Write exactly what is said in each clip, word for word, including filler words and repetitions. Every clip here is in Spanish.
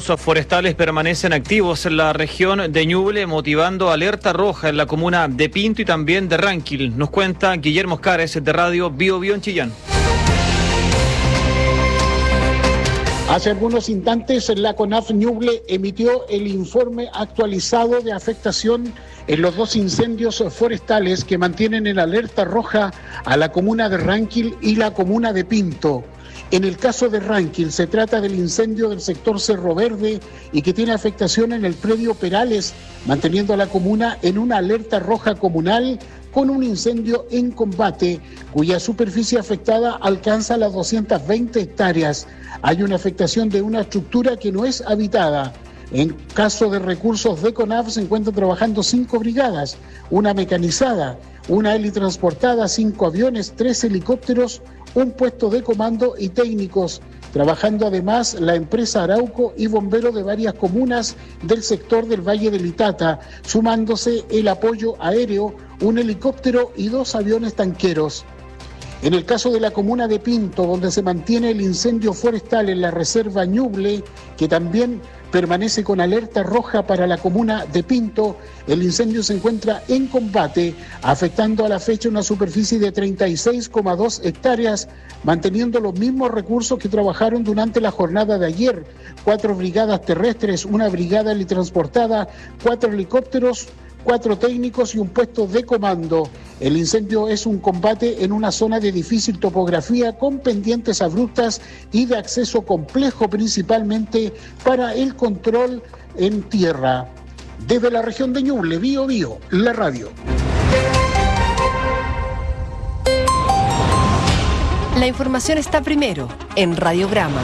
forestales permanecen activos en la región de Ñuble, motivando alerta roja en la comuna de Pinto y también de Ranquil. Nos cuenta Guillermo Oscares de Radio Bio Bio en Chillán. Hace algunos instantes la CONAF Ñuble emitió el informe actualizado de afectación en los dos incendios forestales que mantienen en alerta roja a la comuna de Ranquil y la comuna de Pinto. En el caso de Ranquil se trata del incendio del sector Cerro Verde y que tiene afectación en el predio Perales, manteniendo a la comuna en una alerta roja comunal con un incendio en combate, cuya superficie afectada alcanza las doscientas veinte hectáreas. Hay una afectación de una estructura que no es habitada. En caso de recursos de CONAF se encuentran trabajando cinco brigadas, una mecanizada, una helitransportada, cinco aviones, tres helicópteros, un puesto de comando y técnicos, trabajando además la empresa Arauco y bomberos de varias comunas del sector del Valle del Itata, sumándose el apoyo aéreo, un helicóptero y dos aviones tanqueros. En el caso de la comuna de Pinto, donde se mantiene el incendio forestal en la reserva Ñuble, que también permanece con alerta roja para la comuna de Pinto, el incendio se encuentra en combate, afectando a la fecha una superficie de treinta y seis coma dos hectáreas, manteniendo los mismos recursos que trabajaron durante la jornada de ayer. Cuatro brigadas terrestres, una brigada helitransportada, cuatro helicópteros, cuatro técnicos y un puesto de comando. El incendio es un combate en una zona de difícil topografía con pendientes abruptas y de acceso complejo, principalmente para el control en tierra. Desde la región de Ñuble, Bio Bio, la radio. La información está primero en Radiograma.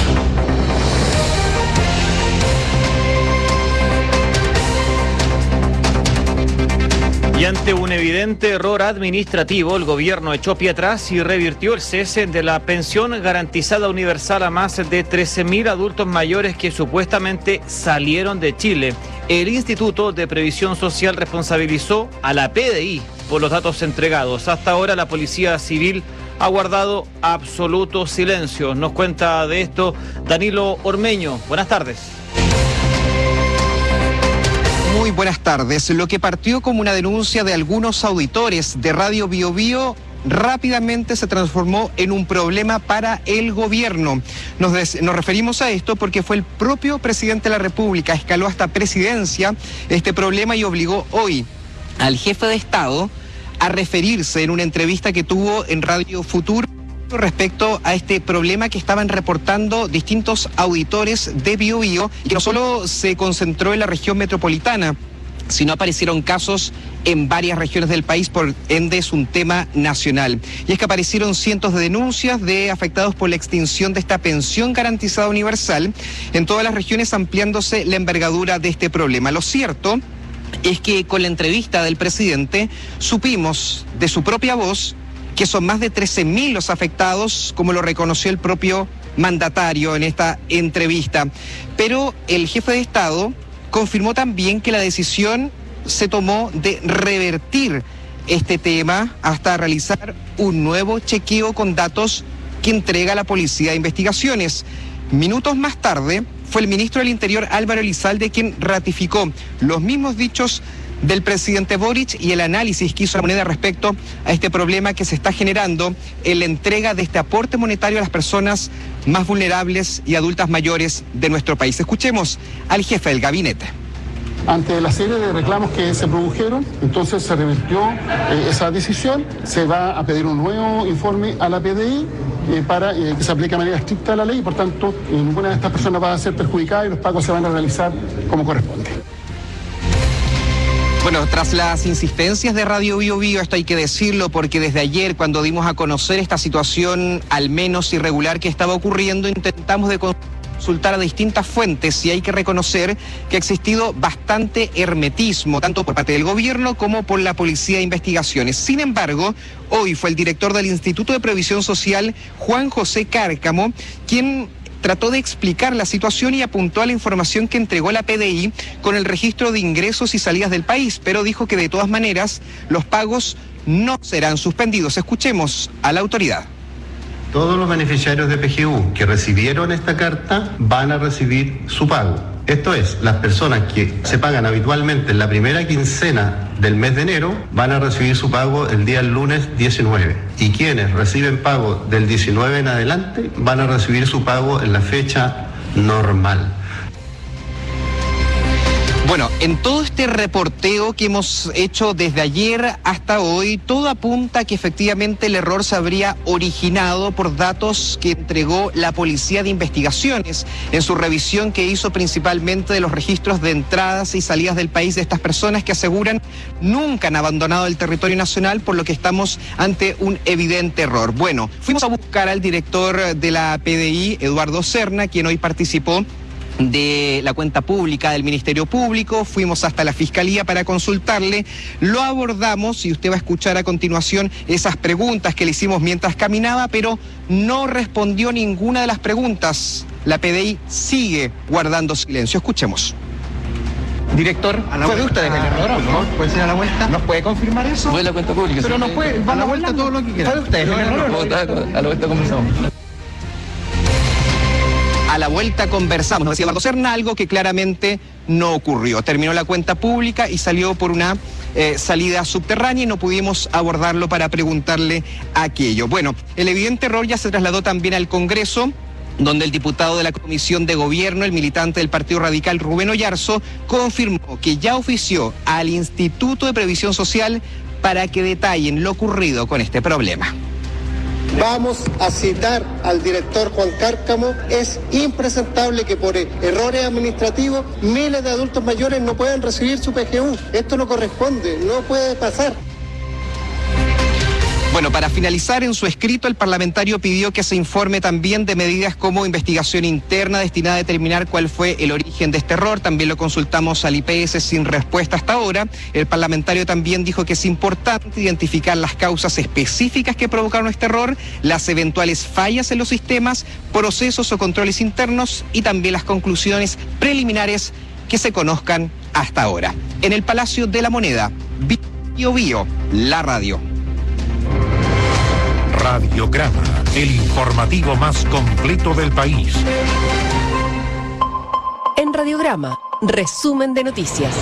Y ante un evidente error administrativo, el gobierno echó pie atrás y revirtió el cese de la pensión garantizada universal a más de trece mil adultos mayores que supuestamente salieron de Chile. El Instituto de Previsión Social responsabilizó a la P D I por los datos entregados. Hasta ahora la Policía Civil ha guardado absoluto silencio. Nos cuenta de esto Danilo Ormeño. Buenas tardes. Muy buenas tardes. Lo que partió como una denuncia de algunos auditores de Radio Bio Bio rápidamente se transformó en un problema para el gobierno. Nos, des, nos referimos a esto porque fue el propio presidente de la República, escaló hasta presidencia este problema y obligó hoy al jefe de Estado a referirse en una entrevista que tuvo en Radio Futuro respecto a este problema que estaban reportando distintos auditores de Bio Bio, y que no solo se concentró en la región metropolitana, sino aparecieron casos en varias regiones del país, por ende es un tema nacional. Y es que aparecieron cientos de denuncias de afectados por la extinción de esta pensión garantizada universal en todas las regiones, ampliándose la envergadura de este problema. Lo cierto es que con la entrevista del presidente supimos de su propia voz que son más de trece mil los afectados, como lo reconoció el propio mandatario en esta entrevista. Pero el jefe de Estado confirmó también que la decisión se tomó de revertir este tema hasta realizar un nuevo chequeo con datos que entrega la Policía de Investigaciones. Minutos más tarde, fue el ministro del Interior, Álvaro Elizalde, quien ratificó los mismos dichos del presidente Boric y el análisis que hizo la moneda respecto a este problema que se está generando en la entrega de este aporte monetario a las personas más vulnerables y adultas mayores de nuestro país. Escuchemos al jefe del gabinete. Ante la serie de reclamos que se produjeron, entonces se revirtió eh, esa decisión, se va a pedir un nuevo informe a la P D I eh, para eh, que se aplique de manera estricta la ley y por tanto eh, ninguna de estas personas va a ser perjudicada y los pagos se van a realizar como corresponde. Bueno, tras las insistencias de Radio Bio Bio, esto hay que decirlo porque desde ayer, cuando dimos a conocer esta situación al menos irregular que estaba ocurriendo, intentamos de consultar a distintas fuentes y hay que reconocer que ha existido bastante hermetismo, tanto por parte del gobierno como por la Policía de Investigaciones. Sin embargo, hoy fue el director del Instituto de Previsión Social, Juan José Cárcamo, quien trató de explicar la situación y apuntó a la información que entregó la P D I con el registro de ingresos y salidas del país, pero dijo que de todas maneras los pagos no serán suspendidos. Escuchemos a la autoridad. Todos los beneficiarios de P G U que recibieron esta carta van a recibir su pago. Esto es, las personas que se pagan habitualmente en la primera quincena del mes de enero van a recibir su pago el día lunes diecinueve. Y quienes reciben pago del diecinueve en adelante van a recibir su pago en la fecha normal. Bueno, en todo este reporteo que hemos hecho desde ayer hasta hoy, todo apunta a que efectivamente el error se habría originado por datos que entregó la Policía de Investigaciones en su revisión que hizo principalmente de los registros de entradas y salidas del país de estas personas que aseguran nunca han abandonado el territorio nacional, por lo que estamos ante un evidente error. Bueno, fuimos a buscar al director de la P D I, Eduardo Serna, quien hoy participó de la cuenta pública del Ministerio Público, fuimos hasta la Fiscalía para consultarle, lo abordamos y usted va a escuchar a continuación esas preguntas que le hicimos mientras caminaba, pero no respondió ninguna de las preguntas. La P D I sigue guardando silencio. Escuchemos. Director, ¿fue de ustedes el error o no? ¿Puede ser a la vuelta? ¿Nos puede confirmar eso? Voy a la cuenta pública. Pero no puede, va a la vuelta todo lo que quiera. ¿Fue de ustedes el error? A la vuelta conversamos. A la vuelta conversamos, nos decía Eduardo Serna, algo que claramente no ocurrió. Terminó la cuenta pública y salió por una eh, salida subterránea y no pudimos abordarlo para preguntarle aquello. Bueno, el evidente error ya se trasladó también al Congreso, donde el diputado de la Comisión de Gobierno, el militante del Partido Radical Rubén Oyarzo, confirmó que ya ofició al Instituto de Previsión Social para que detallen lo ocurrido con este problema. Vamos a citar al director Juan Cárcamo. Es impresentable que por errores administrativos miles de adultos mayores no puedan recibir su P G U. Esto no corresponde, no puede pasar. Bueno, para finalizar, en su escrito, el parlamentario pidió que se informe también de medidas como investigación interna destinada a determinar cuál fue el origen de este error. También lo consultamos al I P S sin respuesta hasta ahora. El parlamentario también dijo que es importante identificar las causas específicas que provocaron este error, las eventuales fallas en los sistemas, procesos o controles internos y también las conclusiones preliminares que se conozcan hasta ahora. En el Palacio de la Moneda, Bio Bio, la radio. Radiograma, el informativo más completo del país. En Radiograma, resumen de noticias.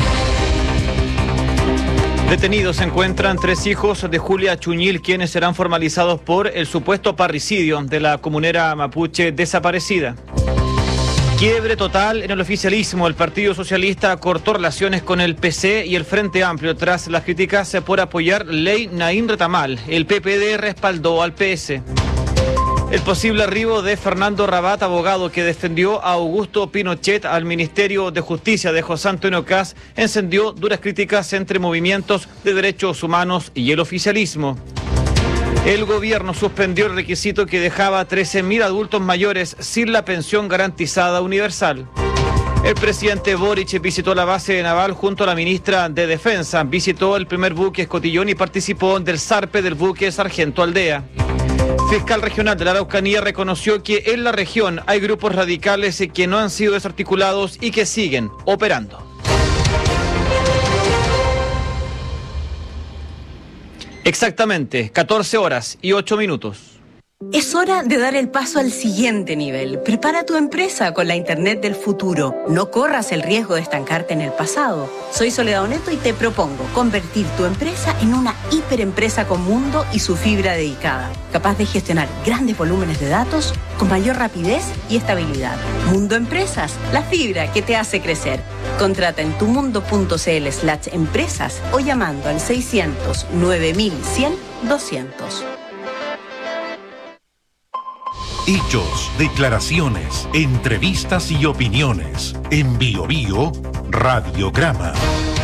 Detenidos se encuentran tres hijos de Julia Chuñil, quienes serán formalizados por el supuesto parricidio de la comunera mapuche desaparecida. Quiebre total en el oficialismo. El Partido Socialista cortó relaciones con el P C y el Frente Amplio tras las críticas por apoyar ley Naín Retamal. El P P D respaldó al P S. El posible arribo de Fernando Rabat, abogado que defendió a Augusto Pinochet al Ministerio de Justicia de José Antonio Kast, encendió duras críticas entre movimientos de derechos humanos y el oficialismo. El gobierno suspendió el requisito que dejaba a trece mil adultos mayores sin la pensión garantizada universal. El presidente Boric visitó la base naval junto a la ministra de Defensa, visitó el primer buque Escotillón y participó del zarpe del buque Sargento Aldea. Fiscal regional de la Araucanía reconoció que en la región hay grupos radicales que no han sido desarticulados y que siguen operando. Exactamente, catorce horas y ocho minutos. Es hora de dar el paso al siguiente nivel. Prepara tu empresa con la Internet del futuro. No corras el riesgo de estancarte en el pasado. Soy Soledad Oneto y te propongo convertir tu empresa en una hiperempresa con Mundo y su fibra dedicada, capaz de gestionar grandes volúmenes de datos con mayor rapidez y estabilidad. Mundo Empresas, la fibra que te hace crecer. Contrata en tumundo.cl slash empresas o llamando al seiscientos nueve mil cien doscientos. Hechos, declaraciones, entrevistas y opiniones. En Bio Bio, Radiograma.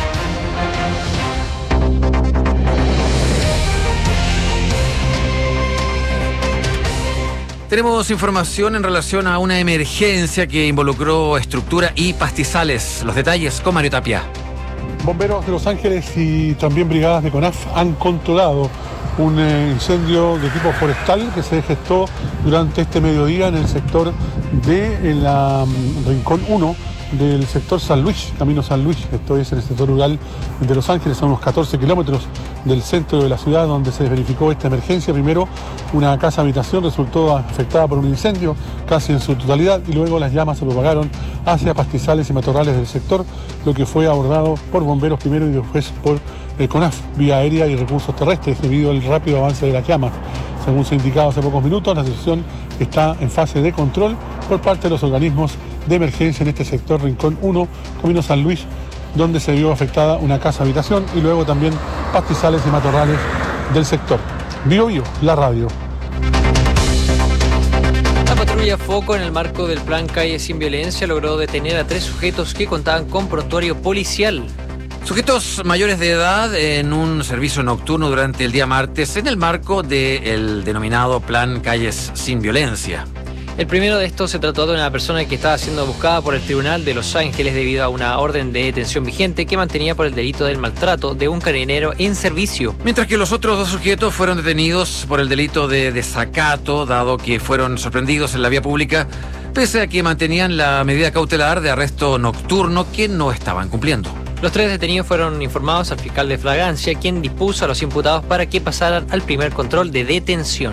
Tenemos información en relación a una emergencia que involucró estructura y pastizales. Los detalles con Mario Tapia. Bomberos de Los Ángeles y también brigadas de CONAF han controlado un eh, incendio de tipo forestal que se gestó durante este mediodía en el sector de en la um, Rincón uno del sector San Luis, Camino San Luis. Esto es en el sector rural de Los Ángeles, son unos catorce kilómetros del centro de la ciudad donde se verificó esta emergencia. Primero, una casa habitación resultó afectada por un incendio casi en su totalidad y luego las llamas se propagaron hacia pastizales y matorrales del sector, lo que fue abordado por bomberos primero y después por el CONAF, vía aérea y recursos terrestres, debido al rápido avance de las llamas. Según se indicaba hace pocos minutos, la situación está en fase de control por parte de los organismos de emergencia en este sector Rincón uno, Camino San Luis, donde se vio afectada una casa habitación y luego también pastizales y matorrales del sector. Bio Bio, la radio. La patrulla Foco, en el marco del plan Calle Sin Violencia, logró detener a tres sujetos que contaban con prontuario policial. Sujetos mayores de edad en un servicio nocturno durante el día martes en el marco del denominado Plan Calles Sin Violencia. El primero de estos se trató de una persona que estaba siendo buscada por el Tribunal de Los Ángeles debido a una orden de detención vigente que mantenía por el delito del maltrato de un carabinero en servicio. Mientras que los otros dos sujetos fueron detenidos por el delito de desacato, dado que fueron sorprendidos en la vía pública, pese a que mantenían la medida cautelar de arresto nocturno que no estaban cumpliendo. Los tres detenidos fueron informados al fiscal de flagrancia, quien dispuso a los imputados para que pasaran al primer control de detención.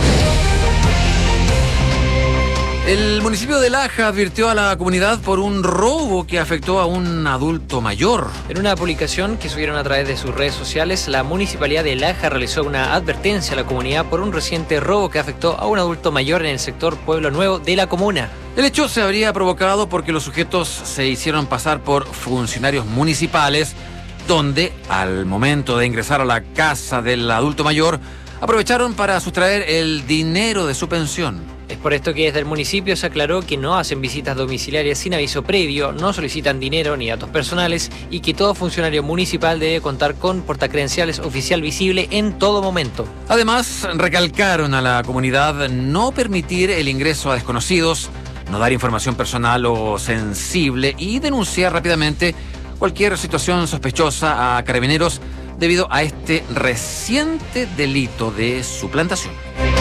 El municipio de Laja advirtió a la comunidad por un robo que afectó a un adulto mayor. En una publicación que subieron a través de sus redes sociales, la municipalidad de Laja realizó una advertencia a la comunidad por un reciente robo que afectó a un adulto mayor en el sector Pueblo Nuevo de la comuna. El hecho se habría provocado porque los sujetos se hicieron pasar por funcionarios municipales, donde, al momento de ingresar a la casa del adulto mayor, aprovecharon para sustraer el dinero de su pensión. Es por esto que desde el municipio se aclaró que no hacen visitas domiciliarias sin aviso previo, no solicitan dinero ni datos personales y que todo funcionario municipal debe contar con portacredenciales oficial visible en todo momento. Además, recalcaron a la comunidad no permitir el ingreso a desconocidos, no dar información personal o sensible y denunciar rápidamente cualquier situación sospechosa a carabineros debido a este reciente delito de suplantación.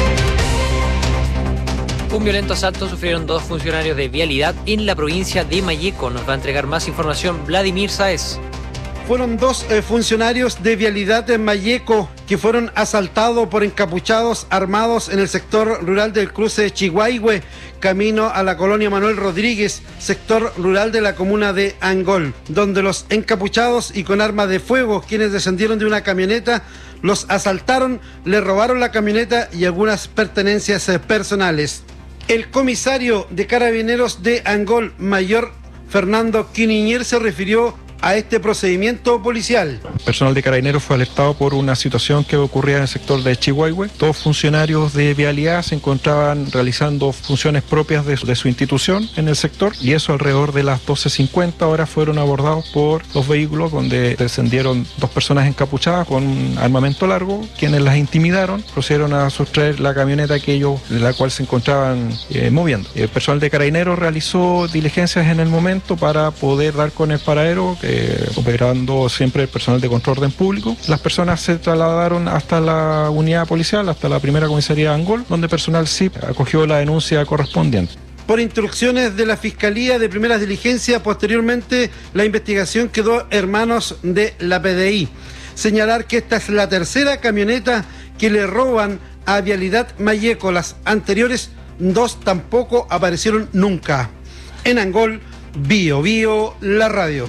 Un violento asalto sufrieron dos funcionarios de vialidad en la provincia de Malleco. Nos va a entregar más información Vladimir Sáez. Fueron dos eh, funcionarios de vialidad en Malleco que fueron asaltados por encapuchados armados en el sector rural del cruce de Chihuahue, camino a la colonia Manuel Rodríguez, sector rural de la comuna de Angol, donde los encapuchados y con armas de fuego, quienes descendieron de una camioneta, los asaltaron, le robaron la camioneta y algunas pertenencias eh, personales. El comisario de Carabineros de Angol, mayor Fernando Quiniñer, se refirió a este procedimiento policial. El personal de Carabineros fue alertado por una situación que ocurría en el sector de Chihuahue. Dos funcionarios de vialidad se encontraban realizando funciones propias de, de su institución en el sector y eso alrededor de las doce cincuenta horas fueron abordados por los vehículos donde descendieron dos personas encapuchadas con un armamento largo, quienes las intimidaron, procedieron a sustraer la camioneta que ellos, de la cual se encontraban eh, moviendo. El personal de Carabineros realizó diligencias en el momento para poder dar con el paradero, que Eh, operando siempre el personal de control de orden público. Las personas se trasladaron hasta la unidad policial, hasta la primera comisaría de Angol, donde personal S I P acogió la denuncia correspondiente. Por instrucciones de la Fiscalía de Primeras Diligencias, posteriormente la investigación quedó en manos de la P D I. Señalar que esta es la tercera camioneta que le roban a Vialidad Malleco. Las anteriores dos tampoco aparecieron nunca. En Angol, Bio Bio, la radio.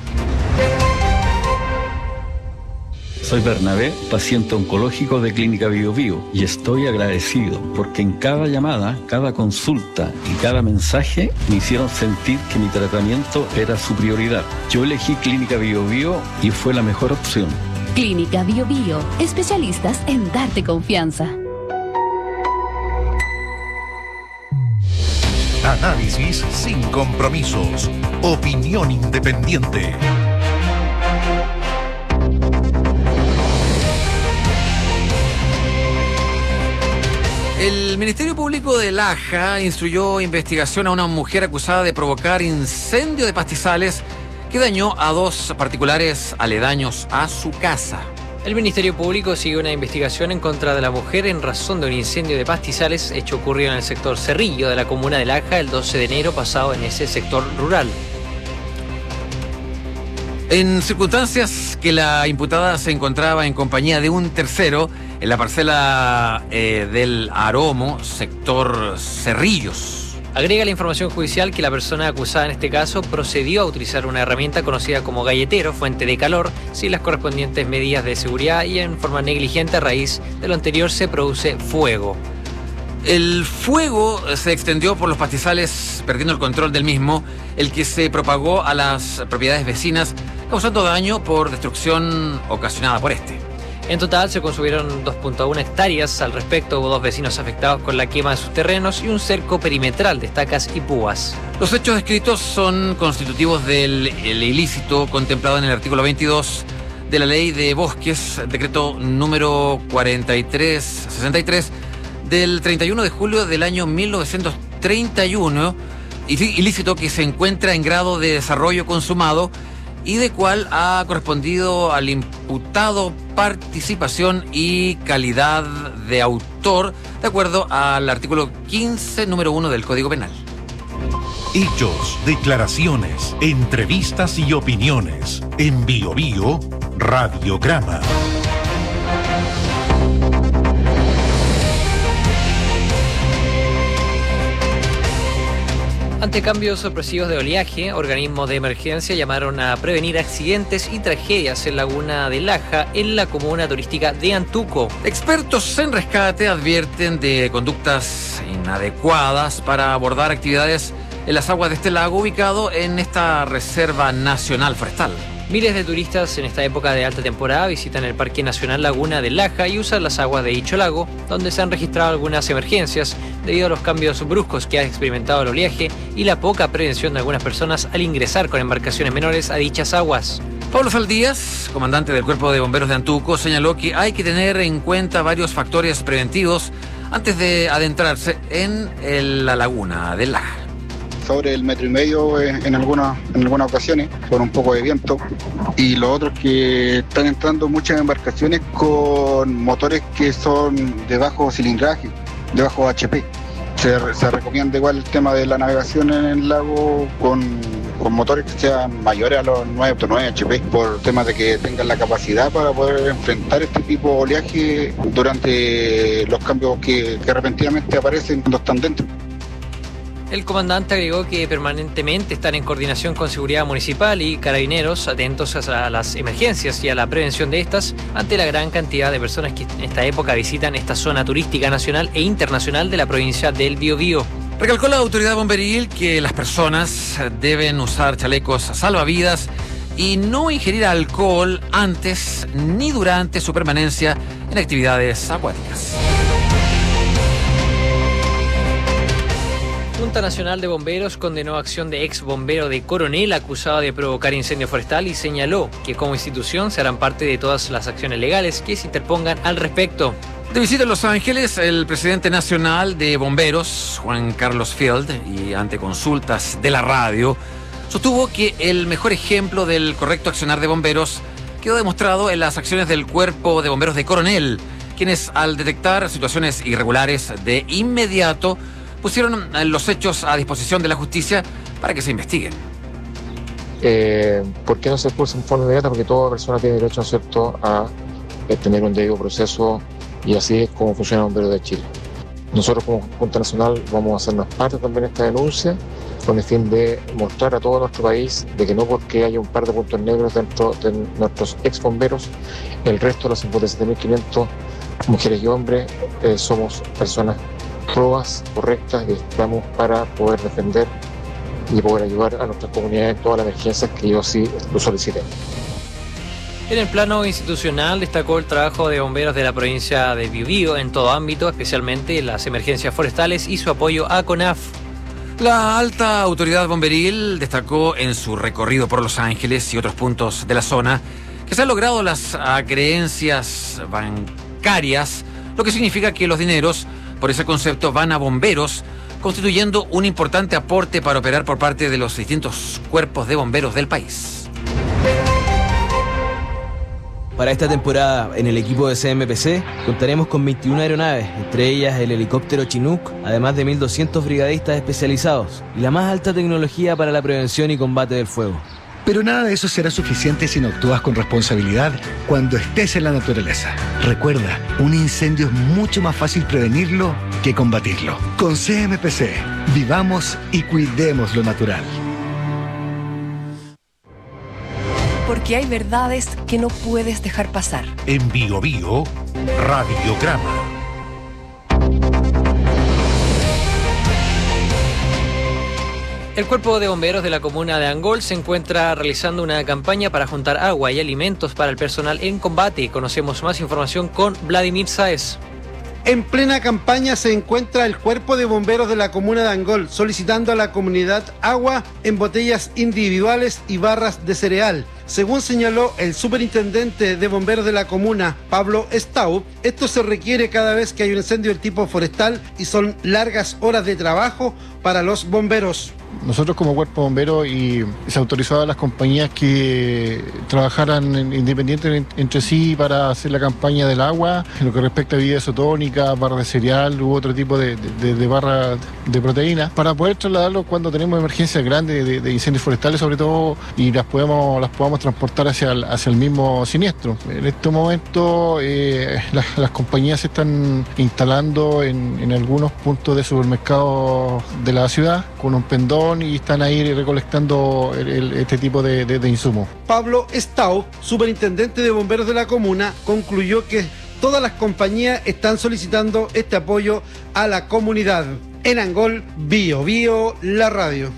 Soy Bernabé, paciente oncológico de Clínica Bio Bio, y estoy agradecido porque en cada llamada, cada consulta y cada mensaje me hicieron sentir que mi tratamiento era su prioridad. Yo elegí Clínica Bio Bio y fue la mejor opción. Clínica Bio Bio, especialistas en darte confianza. Análisis sin compromisos. Opinión independiente. El Ministerio Público de Laja instruyó investigación a una mujer acusada de provocar incendio de pastizales que dañó a dos particulares aledaños a su casa. El Ministerio Público sigue una investigación en contra de la mujer en razón de un incendio de pastizales hecho ocurrido en el sector Cerrillo de la comuna de Laja el doce de enero pasado en ese sector rural. En circunstancias que la imputada se encontraba en compañía de un tercero en la parcela eh, del Aromo, sector Cerrillos. Agrega la información judicial que la persona acusada en este caso procedió a utilizar una herramienta conocida como galletero, fuente de calor, sin las correspondientes medidas de seguridad y en forma negligente. A raíz de lo anterior se produce fuego. El fuego se extendió por los pastizales, perdiendo el control del mismo, el que se propagó a las propiedades vecinas, causando daño por destrucción ocasionada por este. En total se consumieron dos punto uno hectáreas. Al respecto, hubo dos vecinos afectados con la quema de sus terrenos y un cerco perimetral de estacas y púas. Los hechos descritos son constitutivos del el ilícito contemplado en el artículo veintidós de la Ley de Bosques, decreto número cuarenta y tres sesenta y tres del treinta y uno de julio del año mil novecientos treinta y uno, ilícito que se encuentra en grado de desarrollo consumado y de cual ha correspondido al imputado participación y calidad de autor, de acuerdo al artículo quince, número uno del Código Penal. Hechos, declaraciones, entrevistas y opiniones. En Bio Bio, Radiograma. Ante cambios sorpresivos de oleaje, organismos de emergencia llamaron a prevenir accidentes y tragedias en Laguna de Laja, en la comuna turística de Antuco. Expertos en rescate advierten de conductas inadecuadas para abordar actividades en las aguas de este lago ubicado en esta Reserva Nacional Forestal. Miles de turistas en esta época de alta temporada visitan el Parque Nacional Laguna de Laja y usan las aguas de dicho lago, donde se han registrado algunas emergencias debido a los cambios bruscos que ha experimentado el oleaje y la poca prevención de algunas personas al ingresar con embarcaciones menores a dichas aguas. Pablo Saldías, comandante del Cuerpo de Bomberos de Antuco, señaló que hay que tener en cuenta varios factores preventivos antes de adentrarse en el, la laguna de Laja. Sobre el metro y medio en algunas en algunas ocasiones, con un poco de viento. Y lo otro es que están entrando muchas embarcaciones con motores que son de bajo cilindraje, de bajo H P. Se, se recomienda igual el tema de la navegación en el lago con, con motores que sean mayores a los nueve punto nueve H P, por temas de que tengan la capacidad para poder enfrentar este tipo de oleaje durante los cambios que, que repentinamente aparecen cuando están dentro. El comandante agregó que permanentemente están en coordinación con Seguridad Municipal y Carabineros, atentos a las emergencias y a la prevención de estas, ante la gran cantidad de personas que en esta época visitan esta zona turística nacional e internacional de la provincia del Biobío. Recalcó la autoridad bomberil que las personas deben usar chalecos salvavidas y no ingerir alcohol antes ni durante su permanencia en actividades acuáticas. Junta Nacional de Bomberos condenó acción de ex bombero de Coronel acusado de provocar incendio forestal y señaló que como institución se harán parte de todas las acciones legales que se interpongan al respecto. De visita en Los Ángeles, el presidente nacional de Bomberos, Juan Carlos Field, y ante consultas de la radio, sostuvo que el mejor ejemplo del correcto accionar de bomberos quedó demostrado en las acciones del Cuerpo de Bomberos de Coronel, quienes al detectar situaciones irregulares de inmediato pusieron los hechos a disposición de la justicia para que se investiguen. Eh, ¿Por qué no se expulsa en forma inmediata? Porque toda persona tiene derecho, ¿no es cierto?, a tener un debido proceso, y así es como funciona el Bombero de Chile. Nosotros como Junta Nacional vamos a hacernos parte también de esta denuncia con el fin de mostrar a todo nuestro país de que no porque haya un par de puntos negros dentro de nuestros ex bomberos, el resto de los cincuenta y siete mil quinientos mujeres y hombres eh, somos personas probas correctas y estamos para poder defender y poder ayudar a nuestras comunidades en todas las emergencias que yo sí lo solicité. En el plano institucional destacó el trabajo de bomberos de la provincia de Biobío en todo ámbito, especialmente las emergencias forestales y su apoyo a CONAF. La alta autoridad bomberil destacó en su recorrido por Los Ángeles y otros puntos de la zona que se han logrado las creencias bancarias, lo que significa que los dineros por ese concepto van a bomberos, constituyendo un importante aporte para operar por parte de los distintos cuerpos de bomberos del país. Para esta temporada, en el equipo de C M P C, contaremos con veintiuna aeronaves, entre ellas el helicóptero Chinook, además de mil doscientos brigadistas especializados y la más alta tecnología para la prevención y combate del fuego. Pero nada de eso será suficiente si no actúas con responsabilidad cuando estés en la naturaleza. Recuerda, un incendio es mucho más fácil prevenirlo que combatirlo. Con C M P C, vivamos y cuidemos lo natural. Porque hay verdades que no puedes dejar pasar. En Bio Bio, Radiograma. El Cuerpo de Bomberos de la comuna de Angol se encuentra realizando una campaña para juntar agua y alimentos para el personal en combate. Conocemos más información con Vladimir Sáez. En plena campaña se encuentra el Cuerpo de Bomberos de la comuna de Angol solicitando a la comunidad agua en botellas individuales y barras de cereal. Según señaló el superintendente de bomberos de la comuna, Pablo Staub, esto se requiere cada vez que hay un incendio del tipo forestal y son largas horas de trabajo para los bomberos. Nosotros como cuerpo bombero y se autorizó a las compañías que trabajaran independientes entre sí para hacer la campaña del agua, en lo que respecta a bebidas isotónicas, barras de cereal u otro tipo de, de, de barra de proteínas, para poder trasladarlo cuando tenemos emergencias grandes de, de incendios forestales sobre todo, y las podemos, las podamos transportar hacia el, hacia el mismo siniestro. En este momento eh, las, las compañías se están instalando en, en algunos puntos de supermercados de la ciudad con un pendón y están ahí recolectando el, el, este tipo de, de, de insumos. Pablo Staub, superintendente de bomberos de la comuna, concluyó que todas las compañías están solicitando este apoyo a la comunidad. En Angol, Bio Bio, la radio.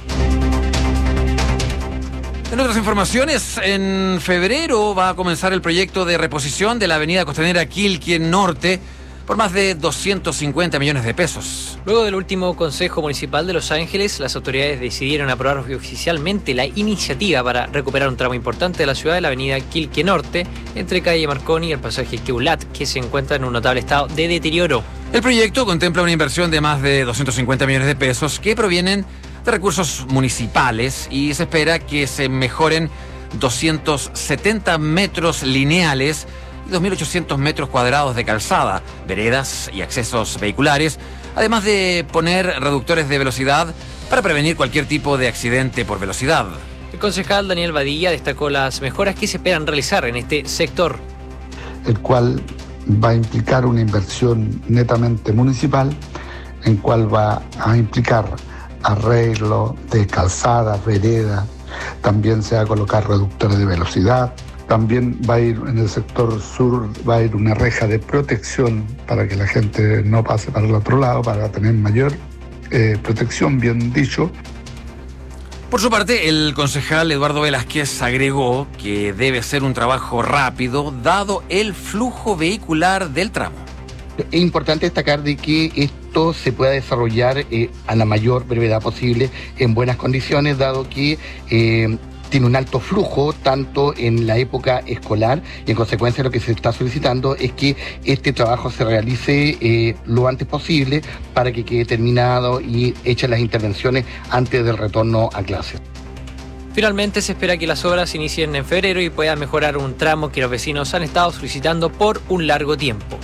En otras informaciones, en febrero va a comenzar el proyecto de reposición de la avenida costanera Quilquén Norte por más de doscientos cincuenta millones de pesos. Luego del último Consejo Municipal de Los Ángeles, las autoridades decidieron aprobar oficialmente la iniciativa para recuperar un tramo importante de la ciudad de la avenida Quilquén Norte, entre calle Marconi y el pasaje Queulat, que se encuentra en un notable estado de deterioro. El proyecto contempla una inversión de más de doscientos cincuenta millones de pesos que provienen de recursos municipales y se espera que se mejoren doscientos setenta metros lineales y dos mil ochocientos metros cuadrados de calzada, veredas y accesos vehiculares, además de poner reductores de velocidad para prevenir cualquier tipo de accidente por velocidad. El concejal Daniel Badilla destacó las mejoras que se esperan realizar en este sector, el cual va a implicar una inversión netamente municipal, en cual va a implicar arreglo de calzadas, veredas, también se va a colocar reductores de velocidad. También va a ir en el sector sur, va a ir una reja de protección para que la gente no pase para el otro lado, para tener mayor eh, protección, bien dicho. Por su parte, el concejal Eduardo Velázquez agregó que debe ser un trabajo rápido, dado el flujo vehicular del tramo. Es importante destacar de que esto se pueda desarrollar eh, a la mayor brevedad posible, en buenas condiciones, dado que Eh, tiene un alto flujo tanto en la época escolar y en consecuencia lo que se está solicitando es que este trabajo se realice eh, lo antes posible para que quede terminado y hechas las intervenciones antes del retorno a clases. Finalmente se espera que las obras se inicien en febrero y puedan mejorar un tramo que los vecinos han estado solicitando por un largo tiempo.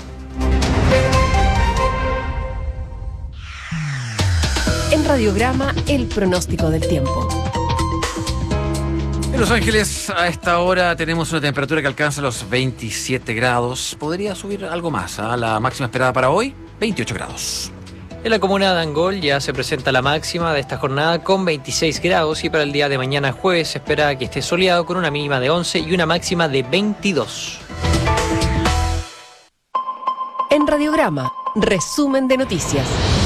En Radiograma, el pronóstico del tiempo. En Los Ángeles, a esta hora tenemos una temperatura que alcanza los veintisiete grados. Podría subir algo más, ¿eh? La máxima esperada para hoy, veintiocho grados. En la comuna de Angol ya se presenta la máxima de esta jornada con veintiséis grados y para el día de mañana jueves se espera que esté soleado con una mínima de once y una máxima de veintidós. En Radiograma, resumen de noticias.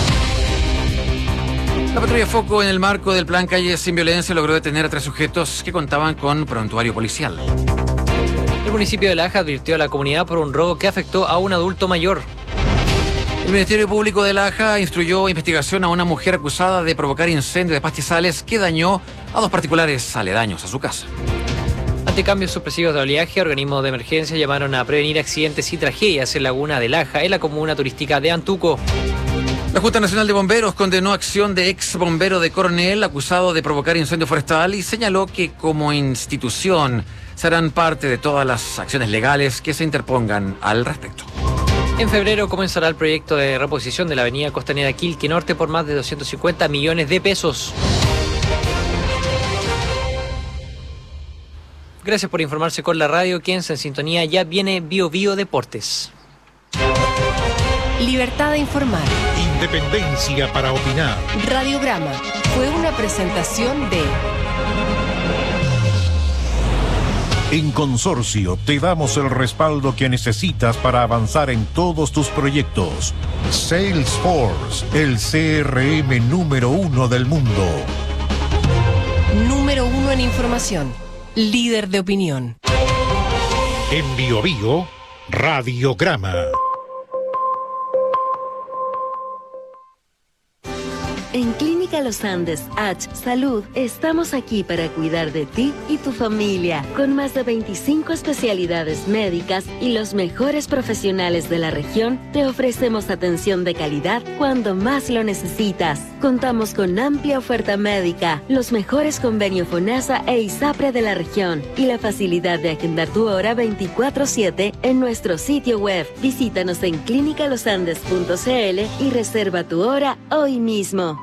La patrulla Foco, en el marco del plan Calles sin Violencia, logró detener a tres sujetos que contaban con prontuario policial. El municipio de Laja advirtió a la comunidad por un robo que afectó a un adulto mayor. El Ministerio Público de Laja instruyó investigación a una mujer acusada de provocar incendio de pastizales que dañó a dos particulares aledaños a su casa. Ante cambios supresivos de oleaje, organismos de emergencia llamaron a prevenir accidentes y tragedias en Laguna de Laja, en la comuna turística de Antuco. La Junta Nacional de Bomberos condenó acción de ex bombero de Coronel acusado de provocar incendio forestal y señaló que como institución serán parte de todas las acciones legales que se interpongan al respecto. En febrero comenzará el proyecto de reposición de la avenida costanera Quilquén Norte por más de doscientos cincuenta millones de pesos. Gracias por informarse con la radio. Quédense en sintonía, ya viene Bio Bio Deportes. Libertad de informar. Independencia para opinar. Radiograma fue una presentación de... En Consorcio te damos el respaldo que necesitas para avanzar en todos tus proyectos. Salesforce, el C R M número uno del mundo. Número uno en información. Líder de opinión. En Bio Bio, Radiograma. En Clínica Los Andes H Salud estamos aquí para cuidar de ti y tu familia, con más de veinticinco especialidades médicas y los mejores profesionales de la región. Te ofrecemos atención de calidad cuando más lo necesitas. Contamos con amplia oferta médica, los mejores convenios FONASA e ISAPRE de la región y la facilidad de agendar tu hora veinticuatro siete en nuestro sitio web. Visítanos en clínica los andes punto c l y reserva tu hora hoy mismo.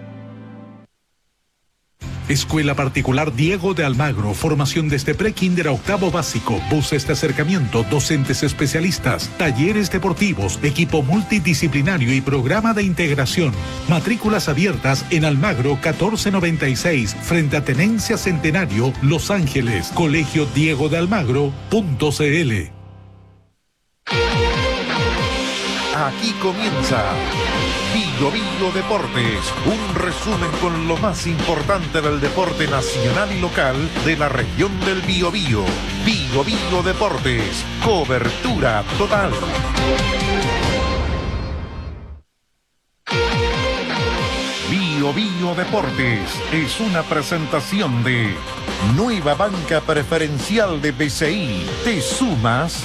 Escuela Particular Diego de Almagro, formación desde pre-kinder a octavo básico, buses de acercamiento, docentes especialistas, talleres deportivos, equipo multidisciplinario y programa de integración. Matrículas abiertas en Almagro catorce noventa y seis, frente a Tenencia Centenario, Los Ángeles, colegio diego de almagro punto c l. Aquí comienza Bio Bio Deportes, un resumen con lo más importante del deporte nacional y local de la región del Biobío. Bio Bio Deportes, cobertura total. Bio Bio Deportes es una presentación de Nueva Banca Preferencial de B C I. ¿Te sumas?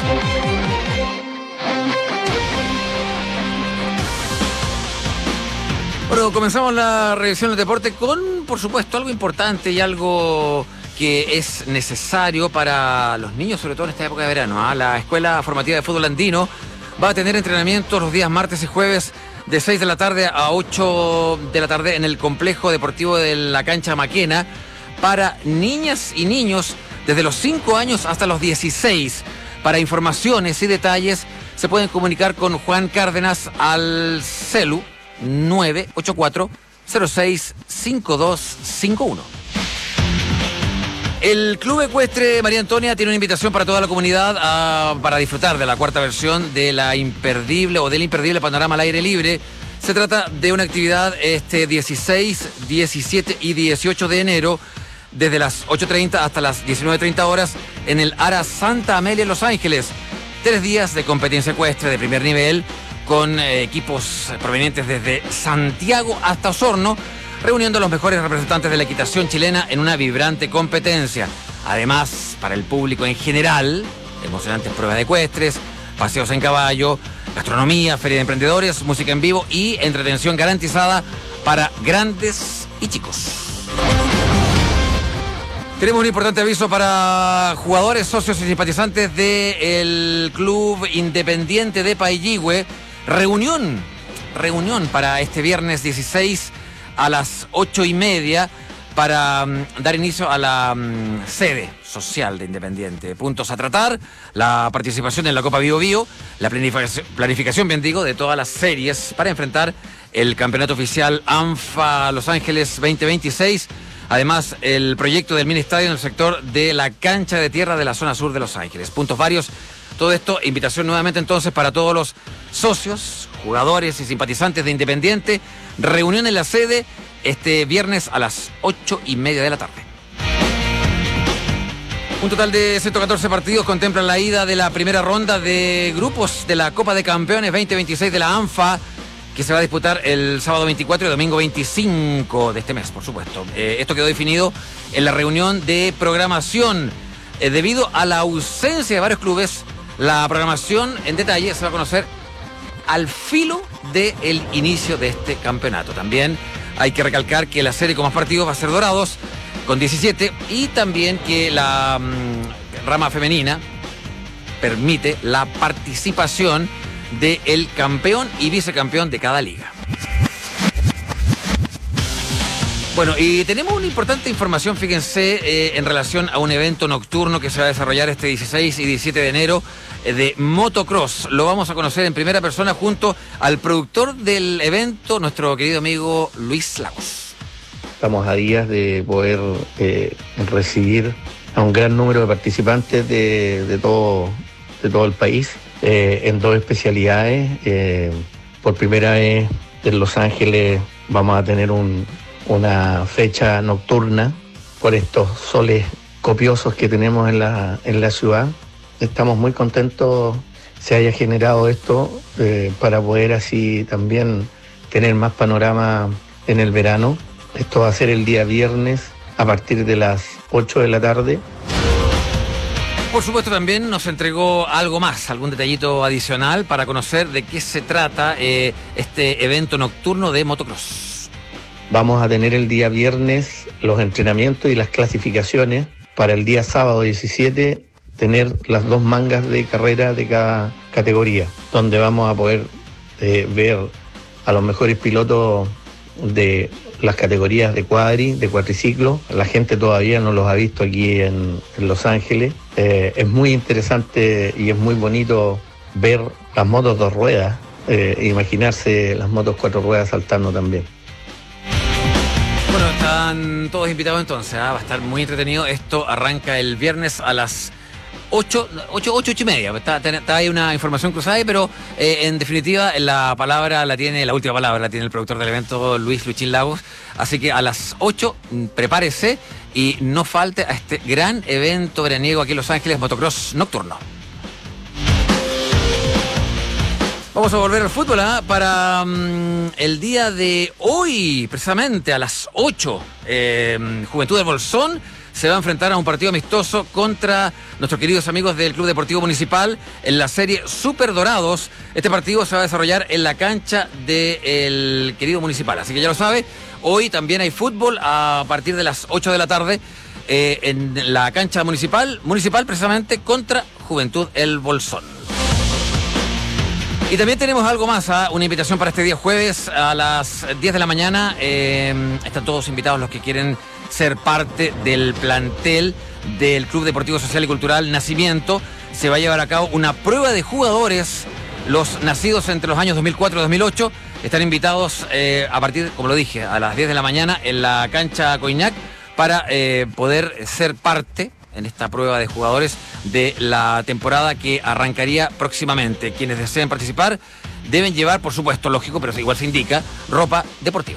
Bueno, comenzamos la revisión del deporte con, por supuesto, algo importante y algo que es necesario para los niños, sobre todo en esta época de verano. ¿eh? La Escuela Formativa de Fútbol Andino va a tener entrenamientos los días martes y jueves de seis de la tarde a ocho de la tarde en el complejo deportivo de la cancha Maquena para niñas y niños desde los cinco años hasta los dieciséis. Para informaciones y detalles se pueden comunicar con Juan Cárdenas al celu nueve ocho cuatro cero seis cinco dos cinco uno. El Club Ecuestre María Antonia tiene una invitación para toda la comunidad a, para disfrutar de la cuarta versión de la imperdible o del imperdible panorama al aire libre. Se trata de una actividad este dieciséis, diecisiete y dieciocho de enero desde las ocho treinta hasta las diecinueve treinta horas en el Ara Santa Amelia en Los Ángeles. Tres días de competencia ecuestre de primer nivel con eh, equipos provenientes desde Santiago hasta Osorno, reuniendo a los mejores representantes de la equitación chilena en una vibrante competencia. Además, para el público en general, emocionantes pruebas de ecuestres, paseos en caballo, gastronomía, feria de emprendedores, música en vivo y entretención garantizada para grandes y chicos. Tenemos un importante aviso para jugadores, socios y simpatizantes del Club Independiente de Pailligüe. Reunión, reunión para este viernes dieciséis a las ocho y media para um, dar inicio a la um, sede social de Independiente. Puntos a tratar, la participación en la Copa Bio Bio, la planificación, planificación bien digo, de todas las series para enfrentar el campeonato oficial ANFA Los Ángeles veinte veintiséis. Además, el proyecto del mini estadio en el sector de la cancha de tierra de la zona sur de Los Ángeles. Puntos varios. Todo esto, invitación nuevamente entonces para todos los socios, jugadores y simpatizantes de Independiente. Reunión en la sede este viernes a las ocho y media de la tarde. Un total de ciento catorce partidos contemplan la ida de la primera ronda de grupos de la Copa de Campeones veinte veintiséis de la ANFA, que se va a disputar el sábado veinticuatro y domingo veinticinco de este mes, por supuesto. Eh, esto quedó definido en la reunión de programación. Eh, debido a la ausencia de varios clubes, la programación en detalle se va a conocer al filo del inicio de este campeonato. También hay que recalcar que la serie con más partidos va a ser Dorados, con diecisiete, y también que la mmm, rama femenina permite la participación del campeón y vicecampeón de cada liga. Bueno, y tenemos una importante información, fíjense, eh, en relación a un evento nocturno que se va a desarrollar este dieciséis y diecisiete de enero eh, de motocross. Lo vamos a conocer en primera persona junto al productor del evento, nuestro querido amigo Luis Lagos. Estamos a días de poder eh, recibir a un gran número de participantes de, de, todo, de todo el país eh, en dos especialidades. Eh, por primera vez en Los Ángeles vamos a tener un... una fecha nocturna por estos soles copiosos que tenemos en la, en la ciudad. Estamos muy contentos se haya generado esto eh, para poder así también tener más panorama en el verano. Esto va a ser el día viernes a partir de las ocho de la tarde. Por supuesto, también nos entregó algo más, algún detallito adicional para conocer de qué se trata eh, este evento nocturno de motocross. Vamos a tener el día viernes los entrenamientos y las clasificaciones para el día sábado diecisiete tener las dos mangas de carrera de cada categoría, donde vamos a poder eh, ver a los mejores pilotos de las categorías de cuadri, de cuatriciclo. La gente todavía no los ha visto aquí en, en Los Ángeles. Eh, es muy interesante y es muy bonito ver las motos dos ruedas, eh, e imaginarse las motos cuatro ruedas saltando también. Bueno, están todos invitados entonces, ¿eh? Va a estar muy entretenido. Esto arranca el viernes a las ocho, ocho, ocho, ocho y media. Está, está ahí una información cruzada ahí, pero eh, en definitiva la palabra la tiene, la última palabra la tiene el productor del evento, Luis Luchín Lagos. Así que a las ocho, prepárese y no falte a este gran evento veraniego aquí en Los Ángeles, motocross nocturno. Vamos a volver al fútbol, ¿eh? Para um, el día de hoy, precisamente a las ocho, eh, Juventud del Bolsón se va a enfrentar a un partido amistoso contra nuestros queridos amigos del Club Deportivo Municipal en la serie Super Dorados. Este partido se va a desarrollar en la cancha del querido Municipal, así que ya lo sabe, hoy también hay fútbol a partir de las ocho de la tarde eh, en la cancha municipal, municipal precisamente contra Juventud el Bolsón. Y también tenemos algo más, ¿eh? Una invitación para este día jueves a las diez de la mañana. Eh, están todos invitados los que quieren ser parte del plantel del Club Deportivo Social y Cultural Nacimiento. Se va a llevar a cabo una prueba de jugadores, los nacidos entre los años dos mil cuatro y dos mil ocho. Están invitados eh, a partir, como lo dije, a las diez de la mañana en la cancha Coignac para eh, poder ser parte en esta prueba de jugadores de la temporada que arrancaría próximamente. Quienes deseen participar deben llevar, por supuesto, lógico, pero igual se indica, ropa deportiva.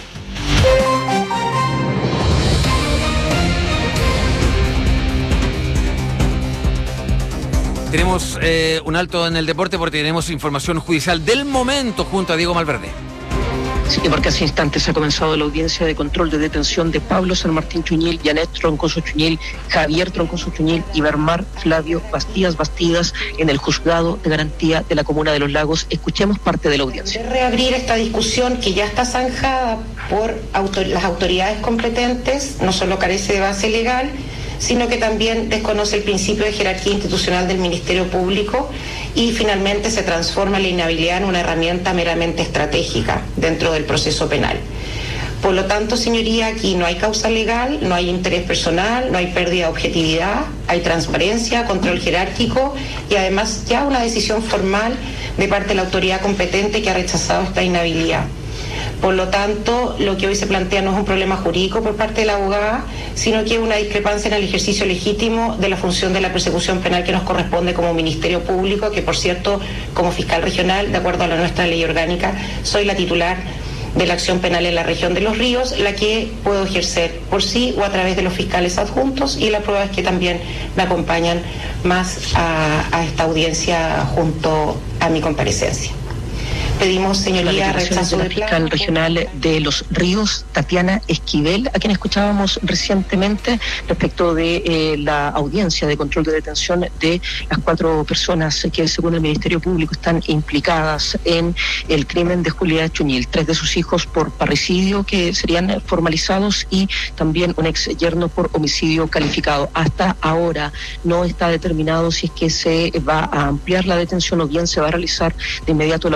Tenemos eh, un alto en el deporte porque tenemos información judicial del momento junto a Diego Malverde. Sí, porque hace instantes ha comenzado la audiencia de control de detención de Pablo San Martín Chuñil, Janet Troncoso Chuñil, Javier Troncoso Chuñil y Bermar Flavio Bastías Bastidas en el juzgado de garantía de la Comuna de Los Lagos. Escuchemos parte de la audiencia. De reabrir esta discusión que ya está zanjada por autor- las autoridades competentes, no solo carece de base legal, sino que también desconoce el principio de jerarquía institucional del Ministerio Público y finalmente se transforma la inhabilidad en una herramienta meramente estratégica dentro del proceso penal. Por lo tanto, señoría, aquí no hay causa legal, no hay interés personal, no hay pérdida de objetividad, hay transparencia, control jerárquico y además ya una decisión formal de parte de la autoridad competente que ha rechazado esta inhabilidad. Por lo tanto, lo que hoy se plantea no es un problema jurídico por parte de la abogada, sino que es una discrepancia en el ejercicio legítimo de la función de la persecución penal que nos corresponde como Ministerio Público, que por cierto, como fiscal regional, de acuerdo a la nuestra ley orgánica, soy la titular de la acción penal en la región de Los Ríos, la que puedo ejercer por sí o a través de los fiscales adjuntos, y la prueba es que también me acompañan más a, a esta audiencia junto a mi comparecencia. Pedimos, señoría, rechazo de la fiscal regional de Los Ríos, Tatiana Esquivel, a quien escuchábamos recientemente respecto de eh, la audiencia de control de detención de las cuatro personas que, según el Ministerio Público, están implicadas en el crimen de Julieta Chuñil. Tres de sus hijos por parricidio que serían formalizados y también un ex yerno por homicidio calificado. Hasta ahora no está determinado si es que se va a ampliar la detención o bien se va a realizar de inmediato la audiencia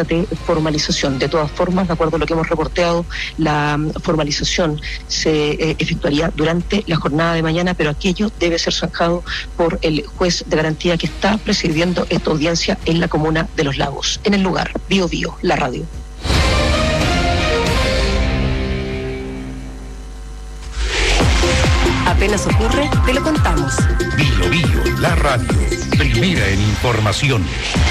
de formalización. De todas formas, de acuerdo a lo que hemos reporteado, la formalización se eh, efectuaría durante la jornada de mañana, pero aquello debe ser zanjado por el juez de garantía que está presidiendo esta audiencia en la comuna de Los Lagos. En el lugar, Bio Bio, la radio. Apenas ocurre, te lo contamos. Bio Bio, la radio, primera en información.